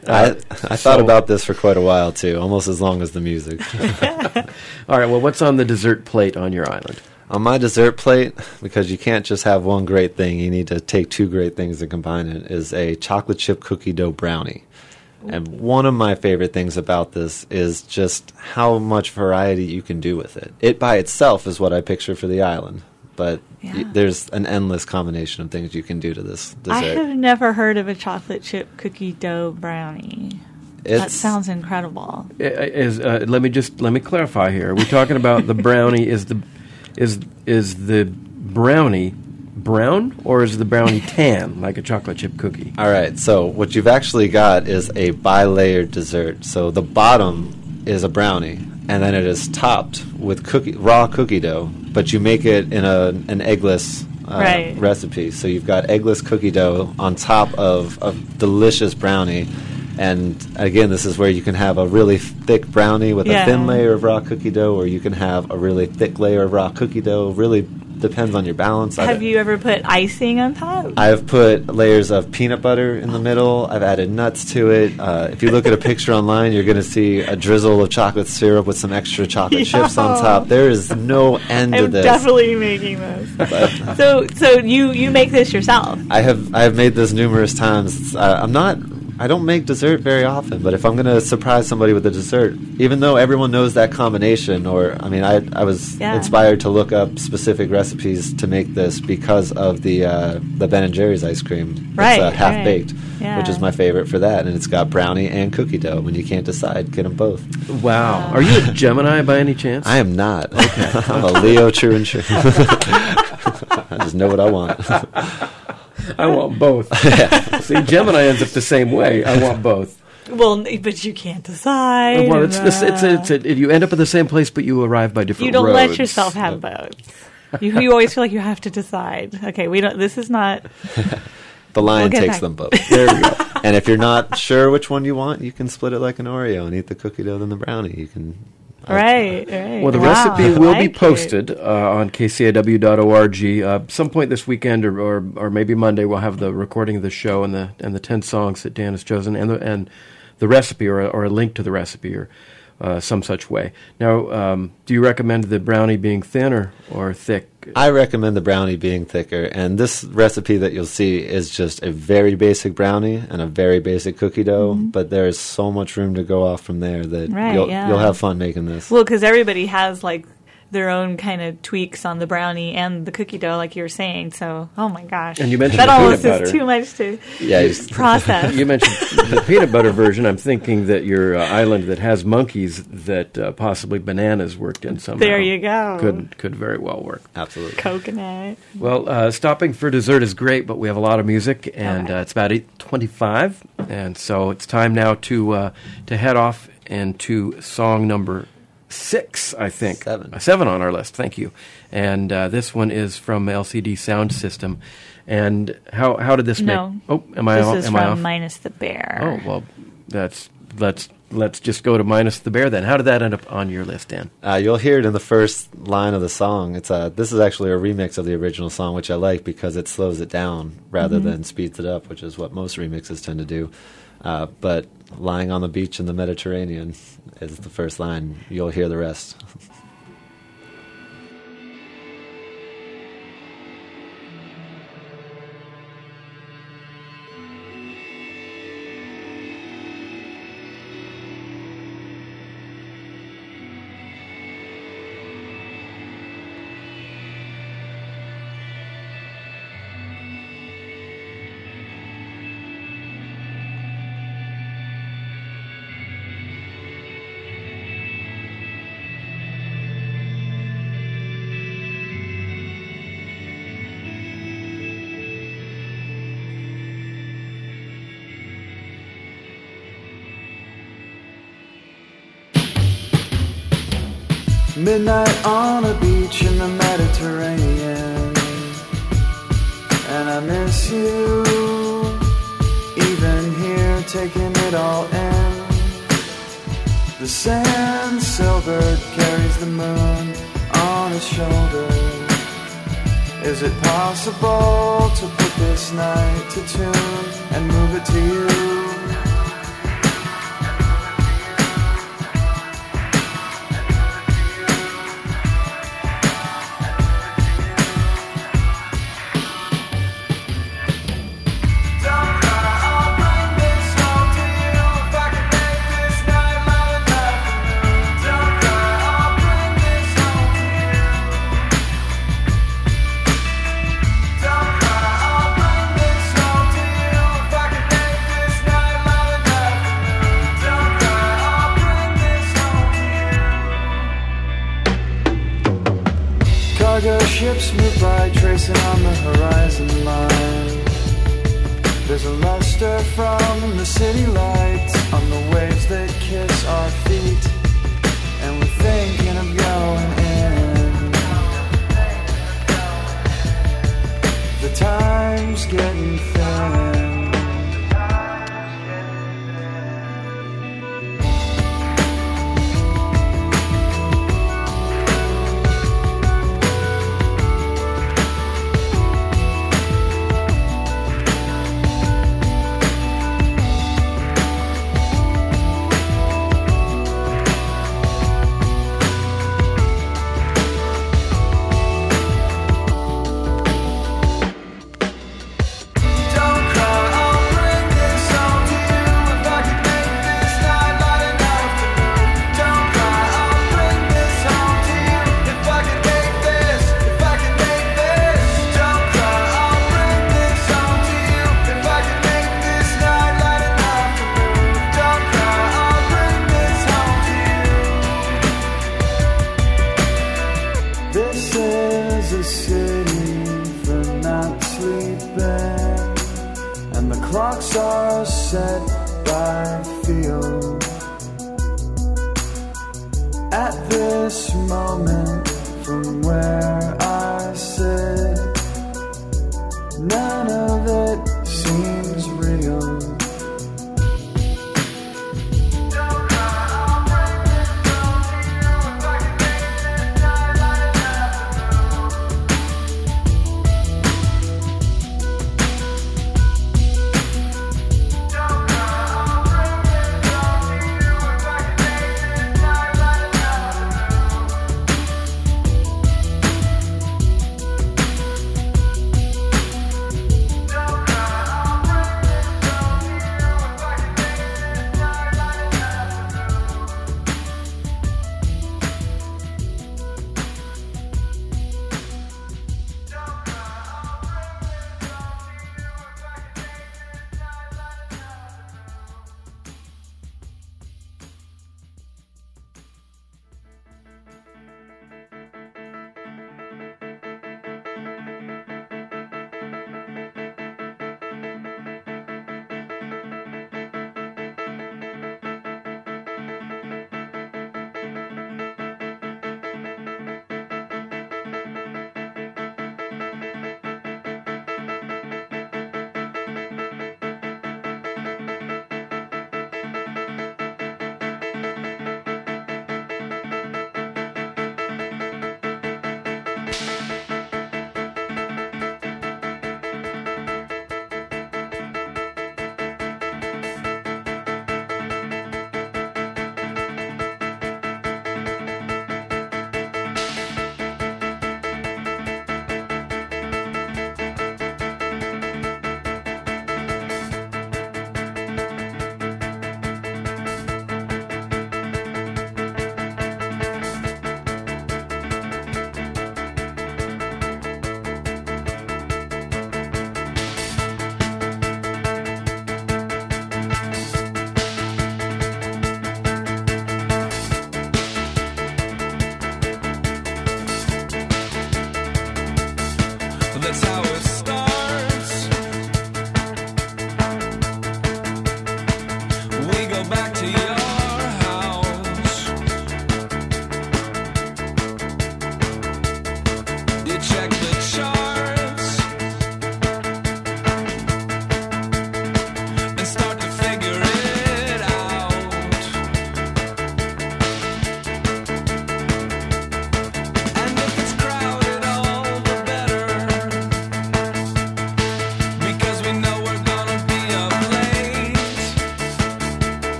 Speaker 2: I,
Speaker 1: Uh,
Speaker 2: I thought
Speaker 1: so-
Speaker 2: about this for quite a while, too, almost as long as the music.
Speaker 1: All right, well, what's on the dessert plate on your island?
Speaker 2: On my dessert plate, because you can't just have one great thing, you need to take two great things and combine it, is a chocolate chip cookie dough brownie. And one of my favorite things about this is just how much variety you can do with it. It by itself is what I picture for the island, but
Speaker 3: Yeah.
Speaker 2: y- there's an endless combination of things you can do to this
Speaker 3: I
Speaker 2: dessert.
Speaker 3: have never heard of a chocolate chip cookie dough brownie. that
Speaker 2: It's-
Speaker 3: sounds incredible.
Speaker 1: I- I- Is uh, let me just let me clarify here. Are we talking about the brownie? Is the is is the brownie brown or is the brownie tan like a chocolate chip cookie?
Speaker 2: All right, so what you've actually got is a bi-layered dessert. So the bottom is a brownie, and then it is topped with cookie raw cookie dough, but you make it in a an eggless uh,
Speaker 3: Right.
Speaker 2: recipe. So you've got eggless cookie dough on top of a delicious brownie. And again, this is where you can have a really thick brownie with
Speaker 3: Yeah.
Speaker 2: a thin layer of raw cookie dough, or you can have a really thick layer of raw cookie dough. Really depends on your balance. I
Speaker 3: Have
Speaker 2: don't-
Speaker 3: you ever put icing on top?
Speaker 2: I've put layers of peanut butter in the middle. I've added nuts to it. Uh, if you look at a picture online, you're going to see a drizzle of chocolate syrup with some extra chocolate chips on
Speaker 3: Yo.
Speaker 2: top. There is no end to
Speaker 3: I'm
Speaker 2: this.
Speaker 3: definitely making this.
Speaker 2: But
Speaker 3: so, so you you make this yourself?
Speaker 2: I have I have made this numerous times. Uh, I'm not. I don't make dessert very often, but if I'm going to surprise somebody with a dessert, even though everyone knows that combination, or I mean, I I was
Speaker 3: Yeah.
Speaker 2: inspired to look up specific recipes to make this because of the uh, the Ben and Jerry's ice cream.
Speaker 3: Right,
Speaker 2: It's uh, half
Speaker 3: right.
Speaker 2: baked,
Speaker 3: Yeah.
Speaker 2: which is my favorite for that, and it's got brownie and cookie dough. When you can't decide, get them both.
Speaker 1: Wow. Are you a Gemini by any chance?
Speaker 2: I am not. Okay. I'm a Leo, true and true. I just know what I want.
Speaker 1: I want both. See, Gemini ends up the same way. I want both.
Speaker 3: Well, n- but you can't decide.
Speaker 1: Well, it's this. It's a, it's
Speaker 3: uh,
Speaker 1: a, you end up at the same place, but you arrive by different.
Speaker 3: you don't
Speaker 1: roads.
Speaker 3: let yourself have both. You, you always feel like you have to decide. Okay, we don't. This is not.
Speaker 2: The lion
Speaker 3: We'll get
Speaker 2: takes
Speaker 3: back.
Speaker 2: them both. There we go. And if you're not sure which one you want, you can split it like an Oreo and eat the cookie dough then the brownie. You can. I-
Speaker 3: Right, right.
Speaker 1: Well, the
Speaker 3: Wow,
Speaker 1: recipe
Speaker 3: I
Speaker 1: will
Speaker 3: like
Speaker 1: be
Speaker 3: it.
Speaker 1: posted uh, on k c a w dot org. Uh, some point this weekend, or, or or maybe Monday, we'll have the recording of the show and the and the ten songs that Dan has chosen, and the and the recipe, or a, or a link to the recipe, or uh, some such way. Now, um, do you recommend the brownie being thin or, or thick?
Speaker 2: I recommend the brownie being thicker, and this recipe that you'll see is just a very basic brownie and a very basic cookie dough. But there is so much room to go off from there that
Speaker 3: Right,
Speaker 2: you'll
Speaker 3: yeah.
Speaker 2: you'll have fun making this.
Speaker 3: Well, because everybody has like their own kind of tweaks on the brownie and the cookie dough, like you were saying. So, oh my gosh,
Speaker 1: And you mentioned
Speaker 3: that
Speaker 1: the peanut
Speaker 3: almost
Speaker 1: butter.
Speaker 3: is too much to
Speaker 2: Yeah, you just-
Speaker 3: process.
Speaker 1: You mentioned the peanut butter version. I'm thinking that your uh, island that has monkeys, that uh, possibly bananas worked in somehow.
Speaker 3: There you go.
Speaker 1: Could could very well work.
Speaker 2: Absolutely.
Speaker 3: Coconut.
Speaker 1: Well, uh, stopping for dessert is great, but we have a lot of music, and
Speaker 3: Okay.
Speaker 1: uh, it's about eight twenty-five, and so it's time now to uh, to head off into song number six, I think.
Speaker 2: Seven.
Speaker 1: Uh, seven on our list, thank you. And uh, this one is from L C D Sound System. And how how did this
Speaker 3: No.
Speaker 1: make... Oh, am I
Speaker 3: This
Speaker 1: off?
Speaker 3: is
Speaker 1: am
Speaker 3: from
Speaker 1: I off?
Speaker 3: Minus the Bear.
Speaker 1: Oh, well, that's... Let's let's just go to Minus the Bear then. How did that end up on your list, Dan?
Speaker 2: Uh, you'll hear it in the first line of the song. It's a, this is actually a remix of the original song, which I like because it slows it down rather
Speaker 3: Mm-hmm.
Speaker 2: than speeds it up, which is what most remixes tend to do. Uh, but lying on the beach in the Mediterranean is the first line. You'll hear the rest.
Speaker 6: Midnight on a beach in the Mediterranean, and I miss you, even here taking it all in. The sand silver carries the moon on its shoulder. Is it possible to put this night to tune and move it to you? cargo ships move by, tracing on the horizon line. There's a luster from the city lights on the waves that kiss our feet, and we're thinking of going in. The time's getting thin. Clocks are set by feel. At this moment, from where I sit, none of it seems real.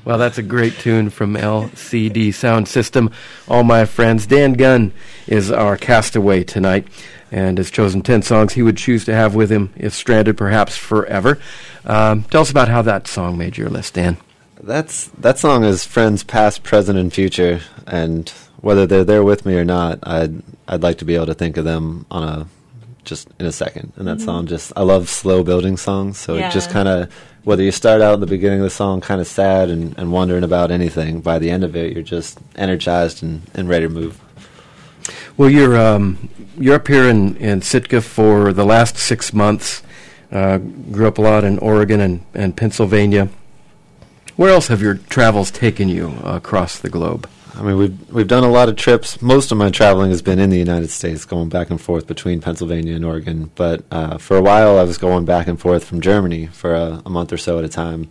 Speaker 1: Well, that's a great tune from L C D Sound System. All my friends, Dan Gunn is our castaway tonight, and has chosen ten songs he would choose to have with him if stranded, perhaps forever. Um, tell us about how that song made your list, Dan.
Speaker 2: That's that song is friends past, present, and future, and whether they're there with me or not, I'd I'd like to be able to think of them on a just in a second. And that mm-hmm. song just I love slow building songs, so
Speaker 3: yeah.
Speaker 2: it just kind of whether you start out at the beginning of the song kind of sad and, and wondering about anything, by the end of it you're just energized and, and ready to move.
Speaker 1: Well, you're um, you're up here in, in Sitka for the last six months. Uh, grew up a lot in Oregon and, and Pennsylvania. Where else have your travels taken you uh, across the globe?
Speaker 2: I mean, we've we've done a lot of trips. Most of my traveling has been in the United States, going back and forth between Pennsylvania and Oregon. But uh, for a while, I was going back and forth from Germany for a, a month or so at a time,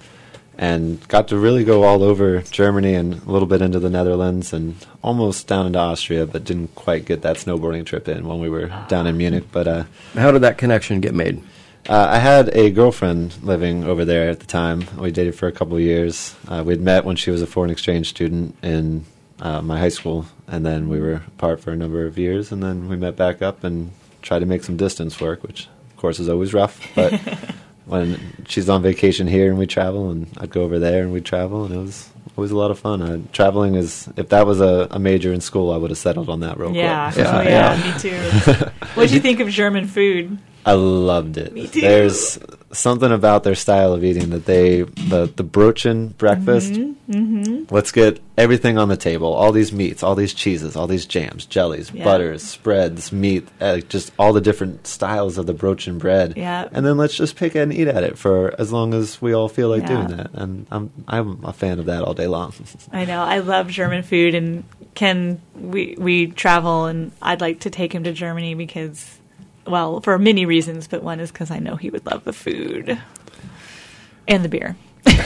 Speaker 2: and got to really go all over Germany and a little bit into the Netherlands and almost down into Austria, but didn't quite get that snowboarding trip in when we were down in Munich. But uh,
Speaker 1: how did that connection get made?
Speaker 2: Uh, I had a girlfriend living over there at the time. We dated for a couple of years. Uh, we'd met when she was a foreign exchange student in uh, my high school, and then we were apart for a number of years, and then we met back up and tried to make some distance work, which, of course, is always rough. But when she's on vacation here and we travel, and I'd go over there and we'd travel, and it was always a lot of fun. Uh, traveling is, if that was a, a major in school, I would have settled on that real
Speaker 3: yeah.
Speaker 2: quick.
Speaker 3: Yeah, oh, yeah, yeah, me too. What did you think of German food?
Speaker 2: I loved it.
Speaker 3: Me too.
Speaker 2: There's something about their style of eating that they, the, the Brochen breakfast,
Speaker 3: mm-hmm, mm-hmm.
Speaker 2: let's get everything on the table, all these meats, all these cheeses, all these jams, jellies,
Speaker 3: yeah.
Speaker 2: butters, spreads, meat, uh, just all the different styles of the Brochen bread.
Speaker 3: Yeah.
Speaker 2: And then let's just pick and eat at it for as long as we all feel like
Speaker 3: yeah.
Speaker 2: doing that. And I'm I'm a fan of that all day long.
Speaker 3: I know. I love German food, and Ken, we, we travel, and I'd like to take him to Germany because... Well, for many reasons, but one is because I know he would love the food and the beer.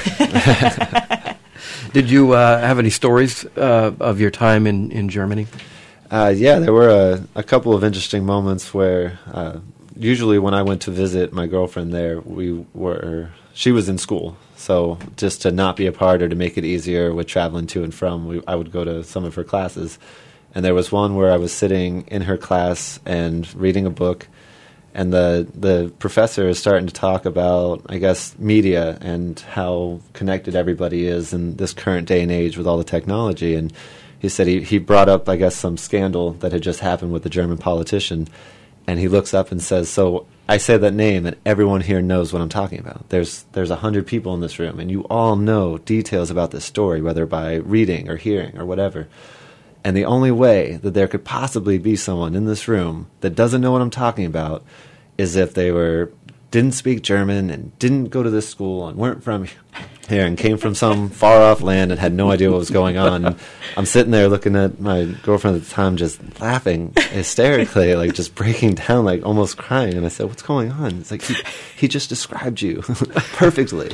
Speaker 1: Did you uh, have any stories uh, of your time in, in Germany?
Speaker 2: Uh, yeah, there were a, a couple of interesting moments where uh, usually when I went to visit my girlfriend there, we were she was in school. So just to not be apart or to make it easier with traveling to and from, we, I would go to some of her classes. And there was one where I was sitting in her class and reading a book, and the the professor is starting to talk about, I guess, media and how connected everybody is in this current day and age with all the technology. And he said he, he brought up, I guess, some scandal that had just happened with a German politician. And he looks up and says, so I say that name and everyone here knows what I'm talking about. There's there's a hundred people in this room, and you all know details about this story, whether by reading or hearing or whatever. And the only way that there could possibly be someone in this room that doesn't know what I'm talking about is if they were didn't speak German and didn't go to this school and weren't from here and came from some far-off land and had no idea what was going on. And I'm sitting there looking at my girlfriend at the time just laughing hysterically, like just breaking down, like almost crying. And I said, what's going on? It's like, he, he just described you perfectly.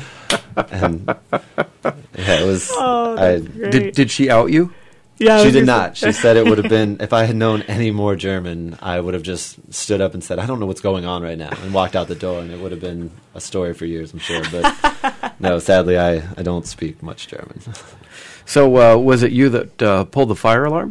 Speaker 2: And yeah, it was...
Speaker 3: Oh,
Speaker 2: I,
Speaker 1: Did, did she out you?
Speaker 3: Yeah,
Speaker 2: she did not. She said it would have been, if I had known any more German, I would have just stood up and said, I don't know what's going on right now, and walked out the door, and it would have been a story for years, I'm sure. But no, sadly, I, I don't speak much German.
Speaker 1: So uh, was it you that uh, pulled the fire alarm?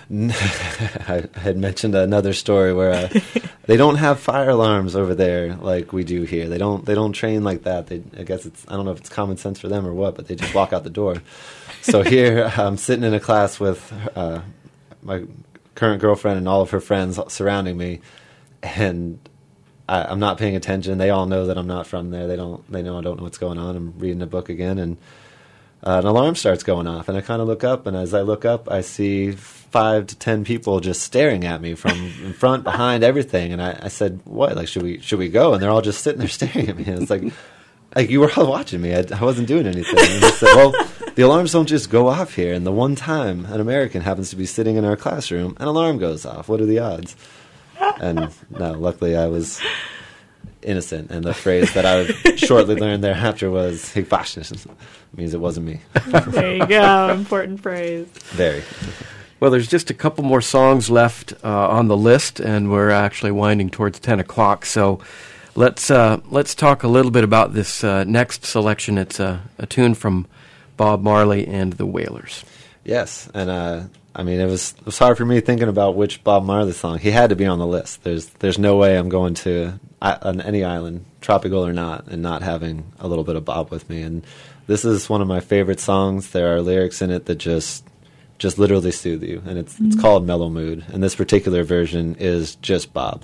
Speaker 2: I had mentioned another story where uh, they don't have fire alarms over there like we do here. They don't. They don't train like that. They, I guess it's. I don't know if it's common sense for them or what, but they just walk out the door. So here I'm sitting in a class with uh, my current girlfriend and all of her friends surrounding me, and I, I'm not paying attention. They all know that I'm not from there. They don't. They know I don't know what's going on. I'm reading a book again, and uh, an alarm starts going off, and I kind of look up, and as I look up, I see five to ten people just staring at me from in front, behind, everything. And I, I said, "What? Like, should we should we go?" And they're all just sitting there staring at me. And it's like, like you were all watching me. I, I wasn't doing anything. And I said, "Well, the alarms don't just go off here. And the one time an American happens to be sitting in our classroom, an alarm goes off. What are the odds?" And no, luckily I was innocent. And the phrase that I shortly learned thereafter was "Ich weiß nicht." Means it wasn't me.
Speaker 3: There you go. Important phrase.
Speaker 2: Very.
Speaker 1: Well, there's just a couple more songs left uh, on the list, and we're actually winding towards ten o'clock. So let's uh, let's talk a little bit about this uh, next selection. It's a, a tune from Bob Marley and the Wailers.
Speaker 2: Yes, and uh, I mean, it was it was hard for me thinking about which Bob Marley song. He had to be on the list. There's there's no way I'm going to I, on any island, tropical or not, and not having a little bit of Bob with me. And this is one of my favorite songs. There are lyrics in it that just just literally soothe you, and it's mm-hmm. it's called Mellow Mood. And this particular version is just Bob.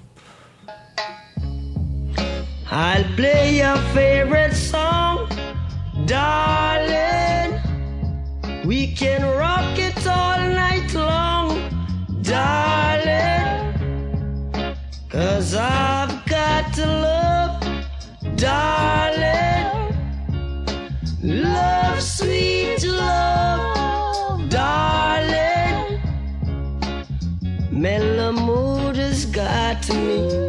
Speaker 7: I'll play your favorite song, darling. We can rock it all night long, darling. 'Cause I've got to love, darling. Love, sweet love, darling. Mellow mood has got me.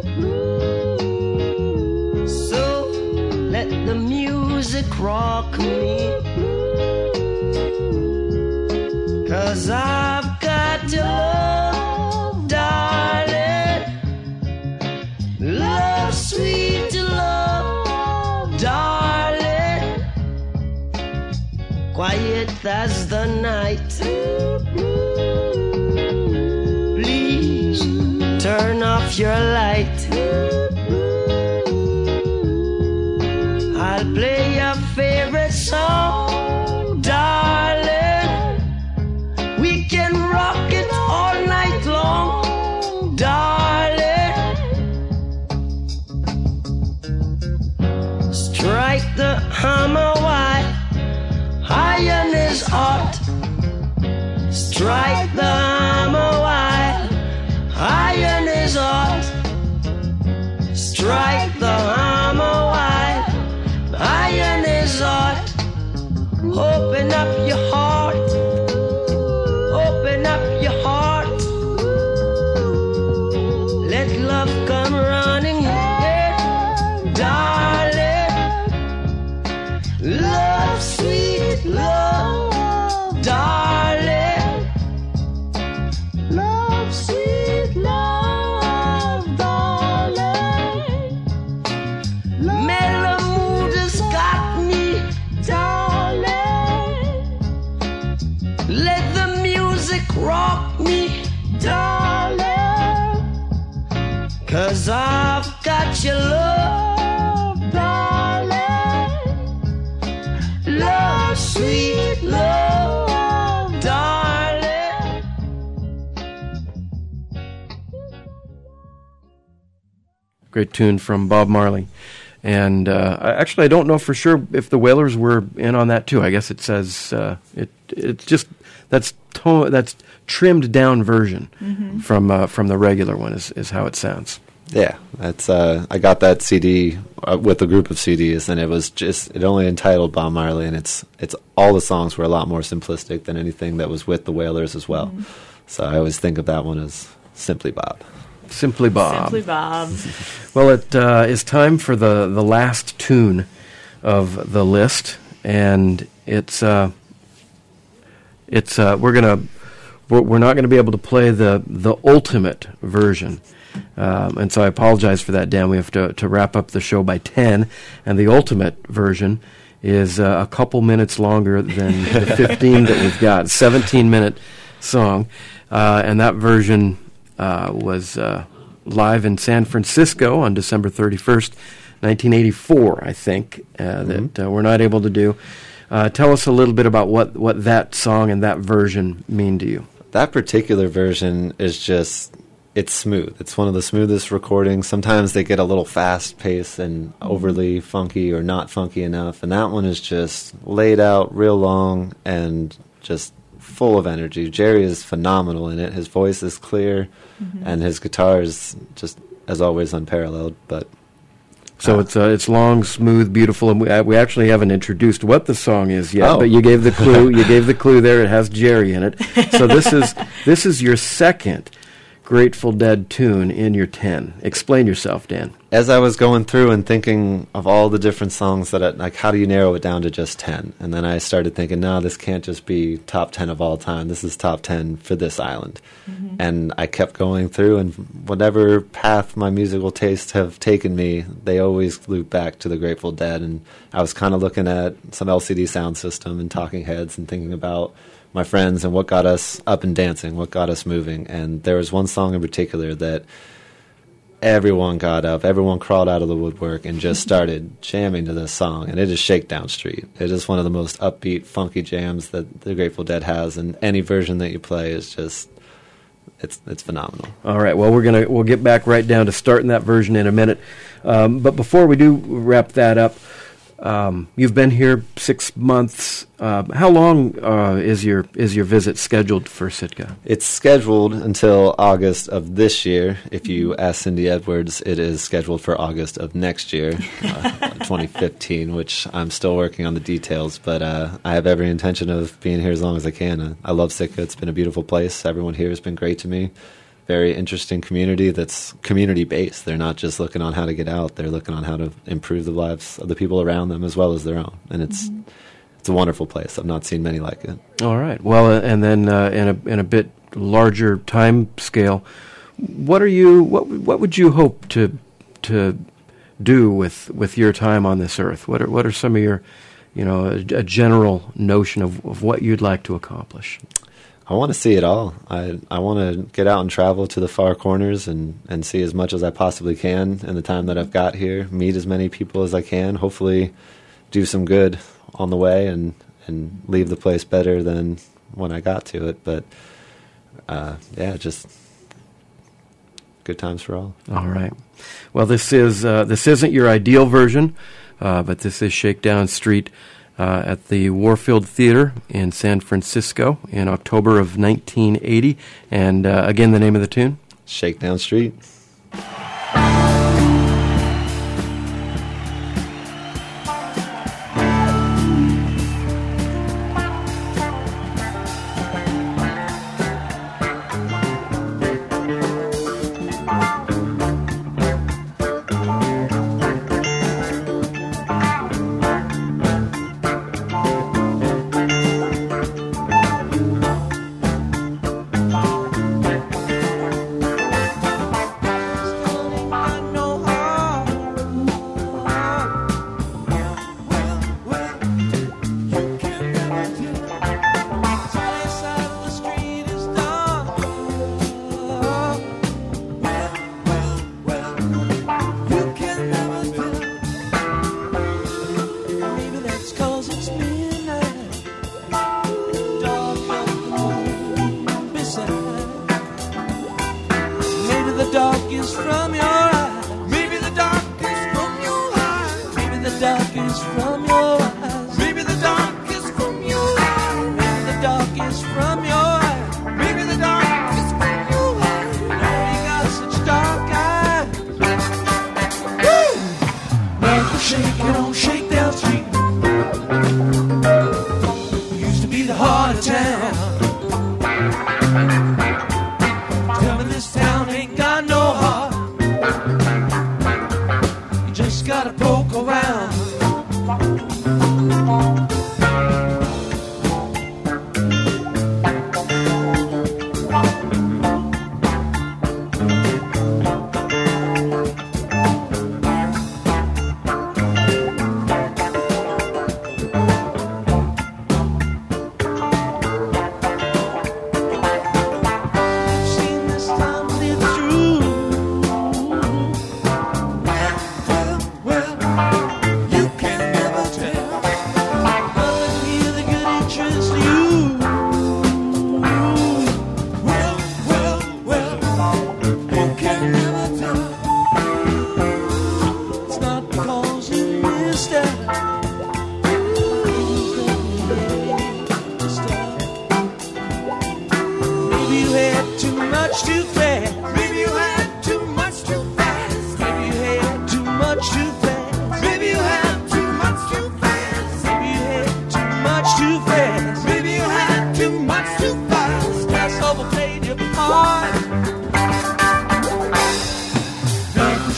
Speaker 7: So let the music rock me. 'Cause I've got to love, darling. Love, sweet love, darling. Quiet as the night. Please turn off your light. I'll play your favorite song, darling. We can rock it all night long, darling. Strike the hammer while iron is hot. Strike the hammer while iron is hot. Strike the hammer while iron is hot. Open up your heart. Open up your heart. Let love come running here, darling. Love, sweet love, darling. Love, sweet love, darling. Mellow mood has got me, darling. Let the music rock me, darling. 'Cause I've got your love, darling. Love, sweet love, darling.
Speaker 1: Great tune from Bob Marley. And uh, I, actually, I don't know for sure if the Wailers were in on that too. I guess it says uh, it. It's just that's to, that's trimmed down version mm-hmm. from uh, from the regular one is, is how it sounds.
Speaker 2: Yeah, that's. Uh, I got that C D uh, with a group of C Ds, and it was just it only entitled Bob Marley, and it's it's all the songs were a lot more simplistic than anything that was with the Wailers as well. Mm-hmm. So I always think of that one as simply Bob.
Speaker 1: Simply Bob.
Speaker 3: Simply Bob.
Speaker 1: Well, it uh, is time for the, the last tune of the list, and it's uh, it's uh, we're gonna we're, we're not gonna be able to play the the ultimate version, um, and so I apologize for that, Dan. We have to to wrap up the show by ten, and the ultimate version is uh, a couple minutes longer than the fifteen that we've got. seventeen minute song, uh, and that version. Uh, was uh, live in San Francisco on December thirty-first, nineteen eighty-four, I think, uh, mm-hmm. that uh, we're not able to do. Uh, tell us a little bit about what, what that song and that version mean to you.
Speaker 2: That particular version is just, it's smooth. It's one of the smoothest recordings. Sometimes they get a little fast-paced and overly funky or not funky enough, and that one is just laid out real long and just full of energy. Jerry is phenomenal in it. His voice is clear, mm-hmm. and his guitar is just, as always, unparalleled. But
Speaker 1: so uh, it's uh, it's long, smooth, beautiful, and we uh, we actually haven't introduced what the song is yet.
Speaker 2: Oh.
Speaker 1: But you gave the clue. You gave the clue there. It has Jerry in it. So this is this is your second Grateful Dead tune in your ten? Explain yourself, Dan.
Speaker 2: As I was going through and thinking of all the different songs that, I, like, how do you narrow it down to just ten? And then I started thinking, no, this can't just be top ten of all time. This is top ten for this island. Mm-hmm. And I kept going through, and whatever path my musical tastes have taken me, they always loop back to the Grateful Dead. And I was kind of looking at some L C D Sound System and Talking Heads and thinking about my friends and what got us up and dancing, what got us moving. And there was one song in particular that everyone got up, everyone crawled out of the woodwork and just started jamming to this song. And it is Shakedown Street. It is one of the most upbeat, funky jams that the Grateful Dead has, and any version that you play is just, it's it's phenomenal.
Speaker 1: All right, well, we're gonna we'll get back right down to starting that version in a minute. Um, but before we do wrap that up, Um, you've been here six months. Uh, how long uh, is your is your visit scheduled for Sitka?
Speaker 2: It's scheduled until August of this year. If you ask Cindy Edwards, it is scheduled for August of next year, uh, twenty fifteen, which I'm still working on the details. But uh, I have every intention of being here as long as I can. Uh, I love Sitka. It's been a beautiful place. Everyone here has been great to me. Very interesting community that's community-based. They're not just looking on how to get out. They're looking on how to improve the lives of the people around them as well as their own. And it's mm-hmm. it's a wonderful place. I've not seen many like it.
Speaker 1: All right. Well, uh, and then uh, in a in a bit larger time scale, what are you what what would you hope to to do with with your time on this earth? What are what are some of your, you know, a, a general notion of, of what you'd like to accomplish?
Speaker 2: I want to see it all. I I want to get out and travel to the far corners and, and see as much as I possibly can in the time that I've got here, meet as many people as I can, hopefully do some good on the way and, and leave the place better than when I got to it. But, uh, yeah, just good times for all.
Speaker 1: All right. Well, this, is, uh, this isn't your ideal version, uh, but this is Shakedown Street. Uh, at the Warfield Theater in San Francisco in October of nineteen eighty. And uh, again, the name of the tune?
Speaker 2: Shakedown Street.
Speaker 6: You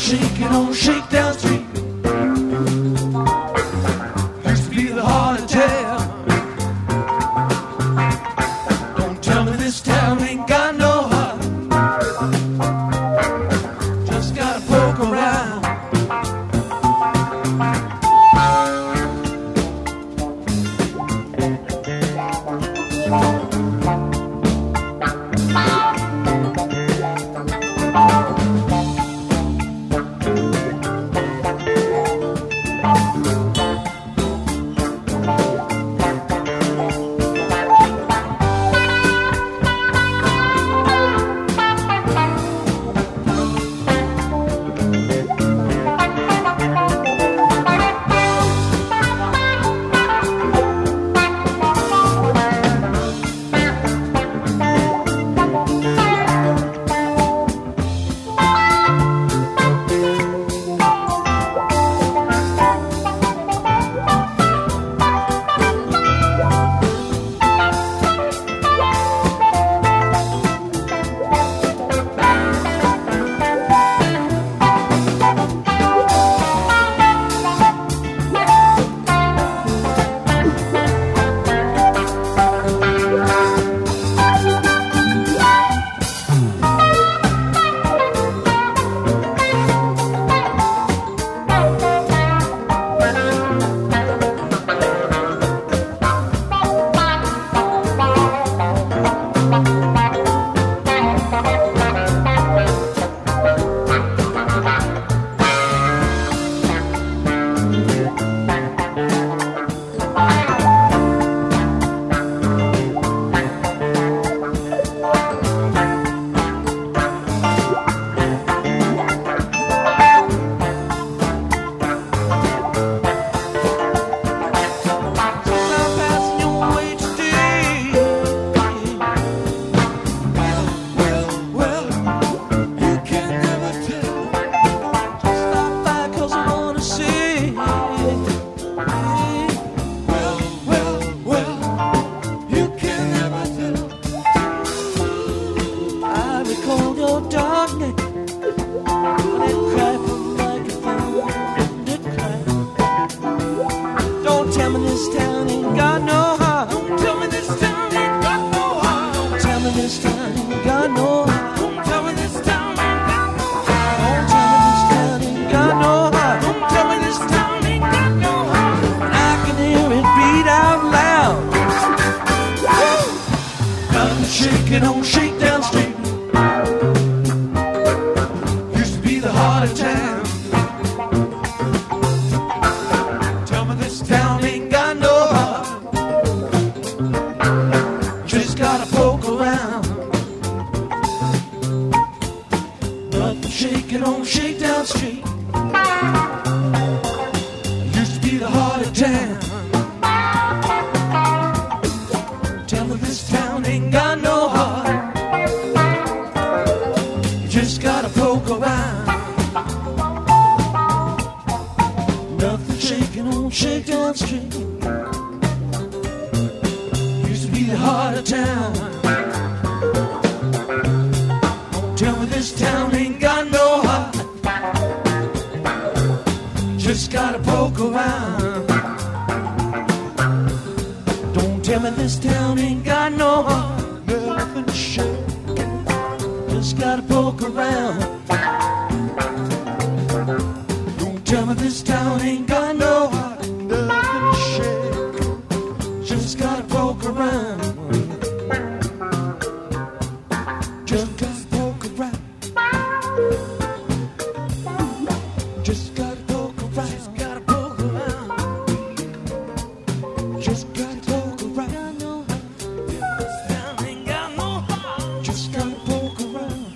Speaker 6: shaking on Shakedown Street. Used to be the heart of town. Don't tell me this town ain't got no heart. Just gotta poke around. Shaking on Shakedown Street. Used to be the heart of town. Tell me this town ain't got no heart. Just gotta poke around. Nothing shaking on Shakedown Street. Used to be the heart of town. Tell me this town ain't got no heart. You just gotta poke around. Nothing shaking on Shakedown Street. Used to be the heart of town. Tell me this town ain't got no heart. Just gotta poke around. Tell me this town ain't got no heart. Nothing shaking. Just gotta poke around. Don't tell me this town ain't got no heart. Nothing shaking. Just gotta poke around. Just gotta poke around. Just gotta poke around. Just gotta poke around. Just gotta poke around. Just gotta poke around.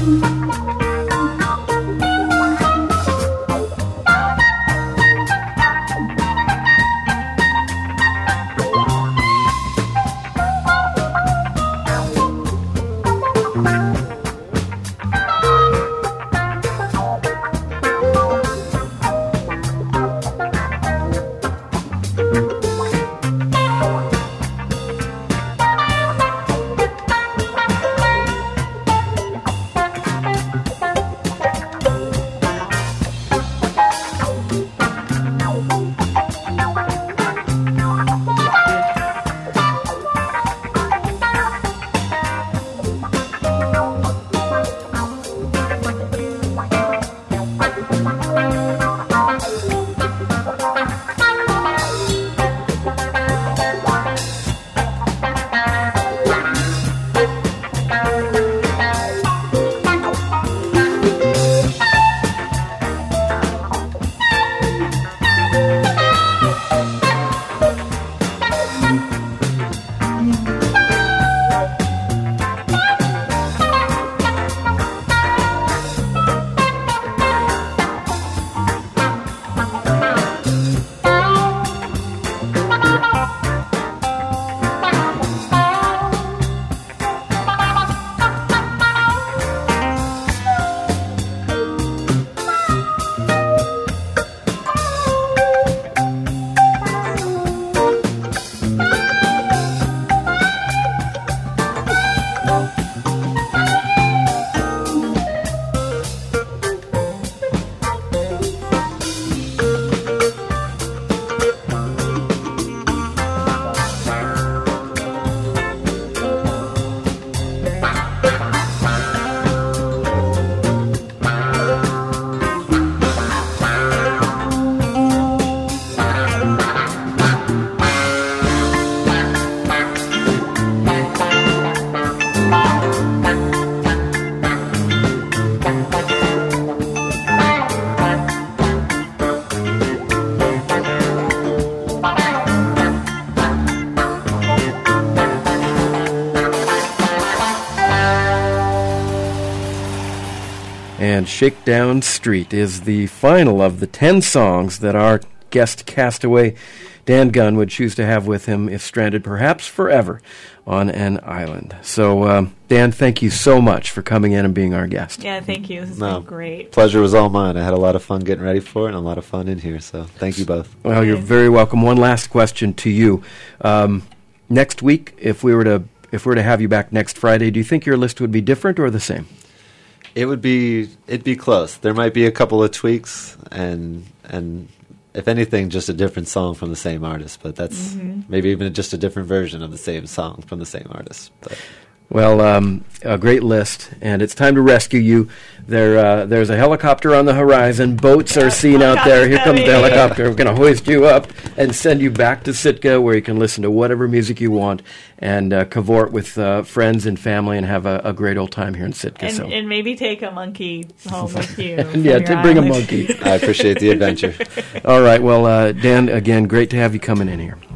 Speaker 1: And Shakedown Street is the final of the ten songs that our guest castaway Dan Gunn would choose to have with him if stranded perhaps forever on an island. So, um, Dan, thank you so much for coming in and being our guest.
Speaker 3: Yeah, thank you. This has
Speaker 2: No,
Speaker 3: been great.
Speaker 2: Pleasure was all mine. I had a lot of fun getting ready for it and a lot of fun in here, so thank you both.
Speaker 1: Well, you're very welcome. One last question to you. Um, next week, if we were to if we were to have you back next Friday, do you think your list would be different or the same?
Speaker 2: It would be it'd be close. There might be a couple of tweaks and and if anything, just a different song from the same artist. But that's
Speaker 3: Mm-hmm.
Speaker 2: maybe even just a different version of the same song from the same artist. But
Speaker 1: Well, um, a great list, and it's time to rescue you. There, uh, there's a helicopter on the horizon. Boats are seen out there. Here comes the helicopter. We're going to hoist you up and send you back to Sitka, where you can listen to whatever music you want and uh, cavort with uh, friends and family and have a, a great old time here in Sitka.
Speaker 3: And,
Speaker 1: so,
Speaker 3: and maybe take a monkey home with you.
Speaker 1: yeah,
Speaker 3: from
Speaker 1: to
Speaker 3: your
Speaker 1: bring a
Speaker 3: island.
Speaker 1: monkey.
Speaker 2: I appreciate the adventure.
Speaker 1: All right. Well, uh, Dan, again, great to have you coming in here.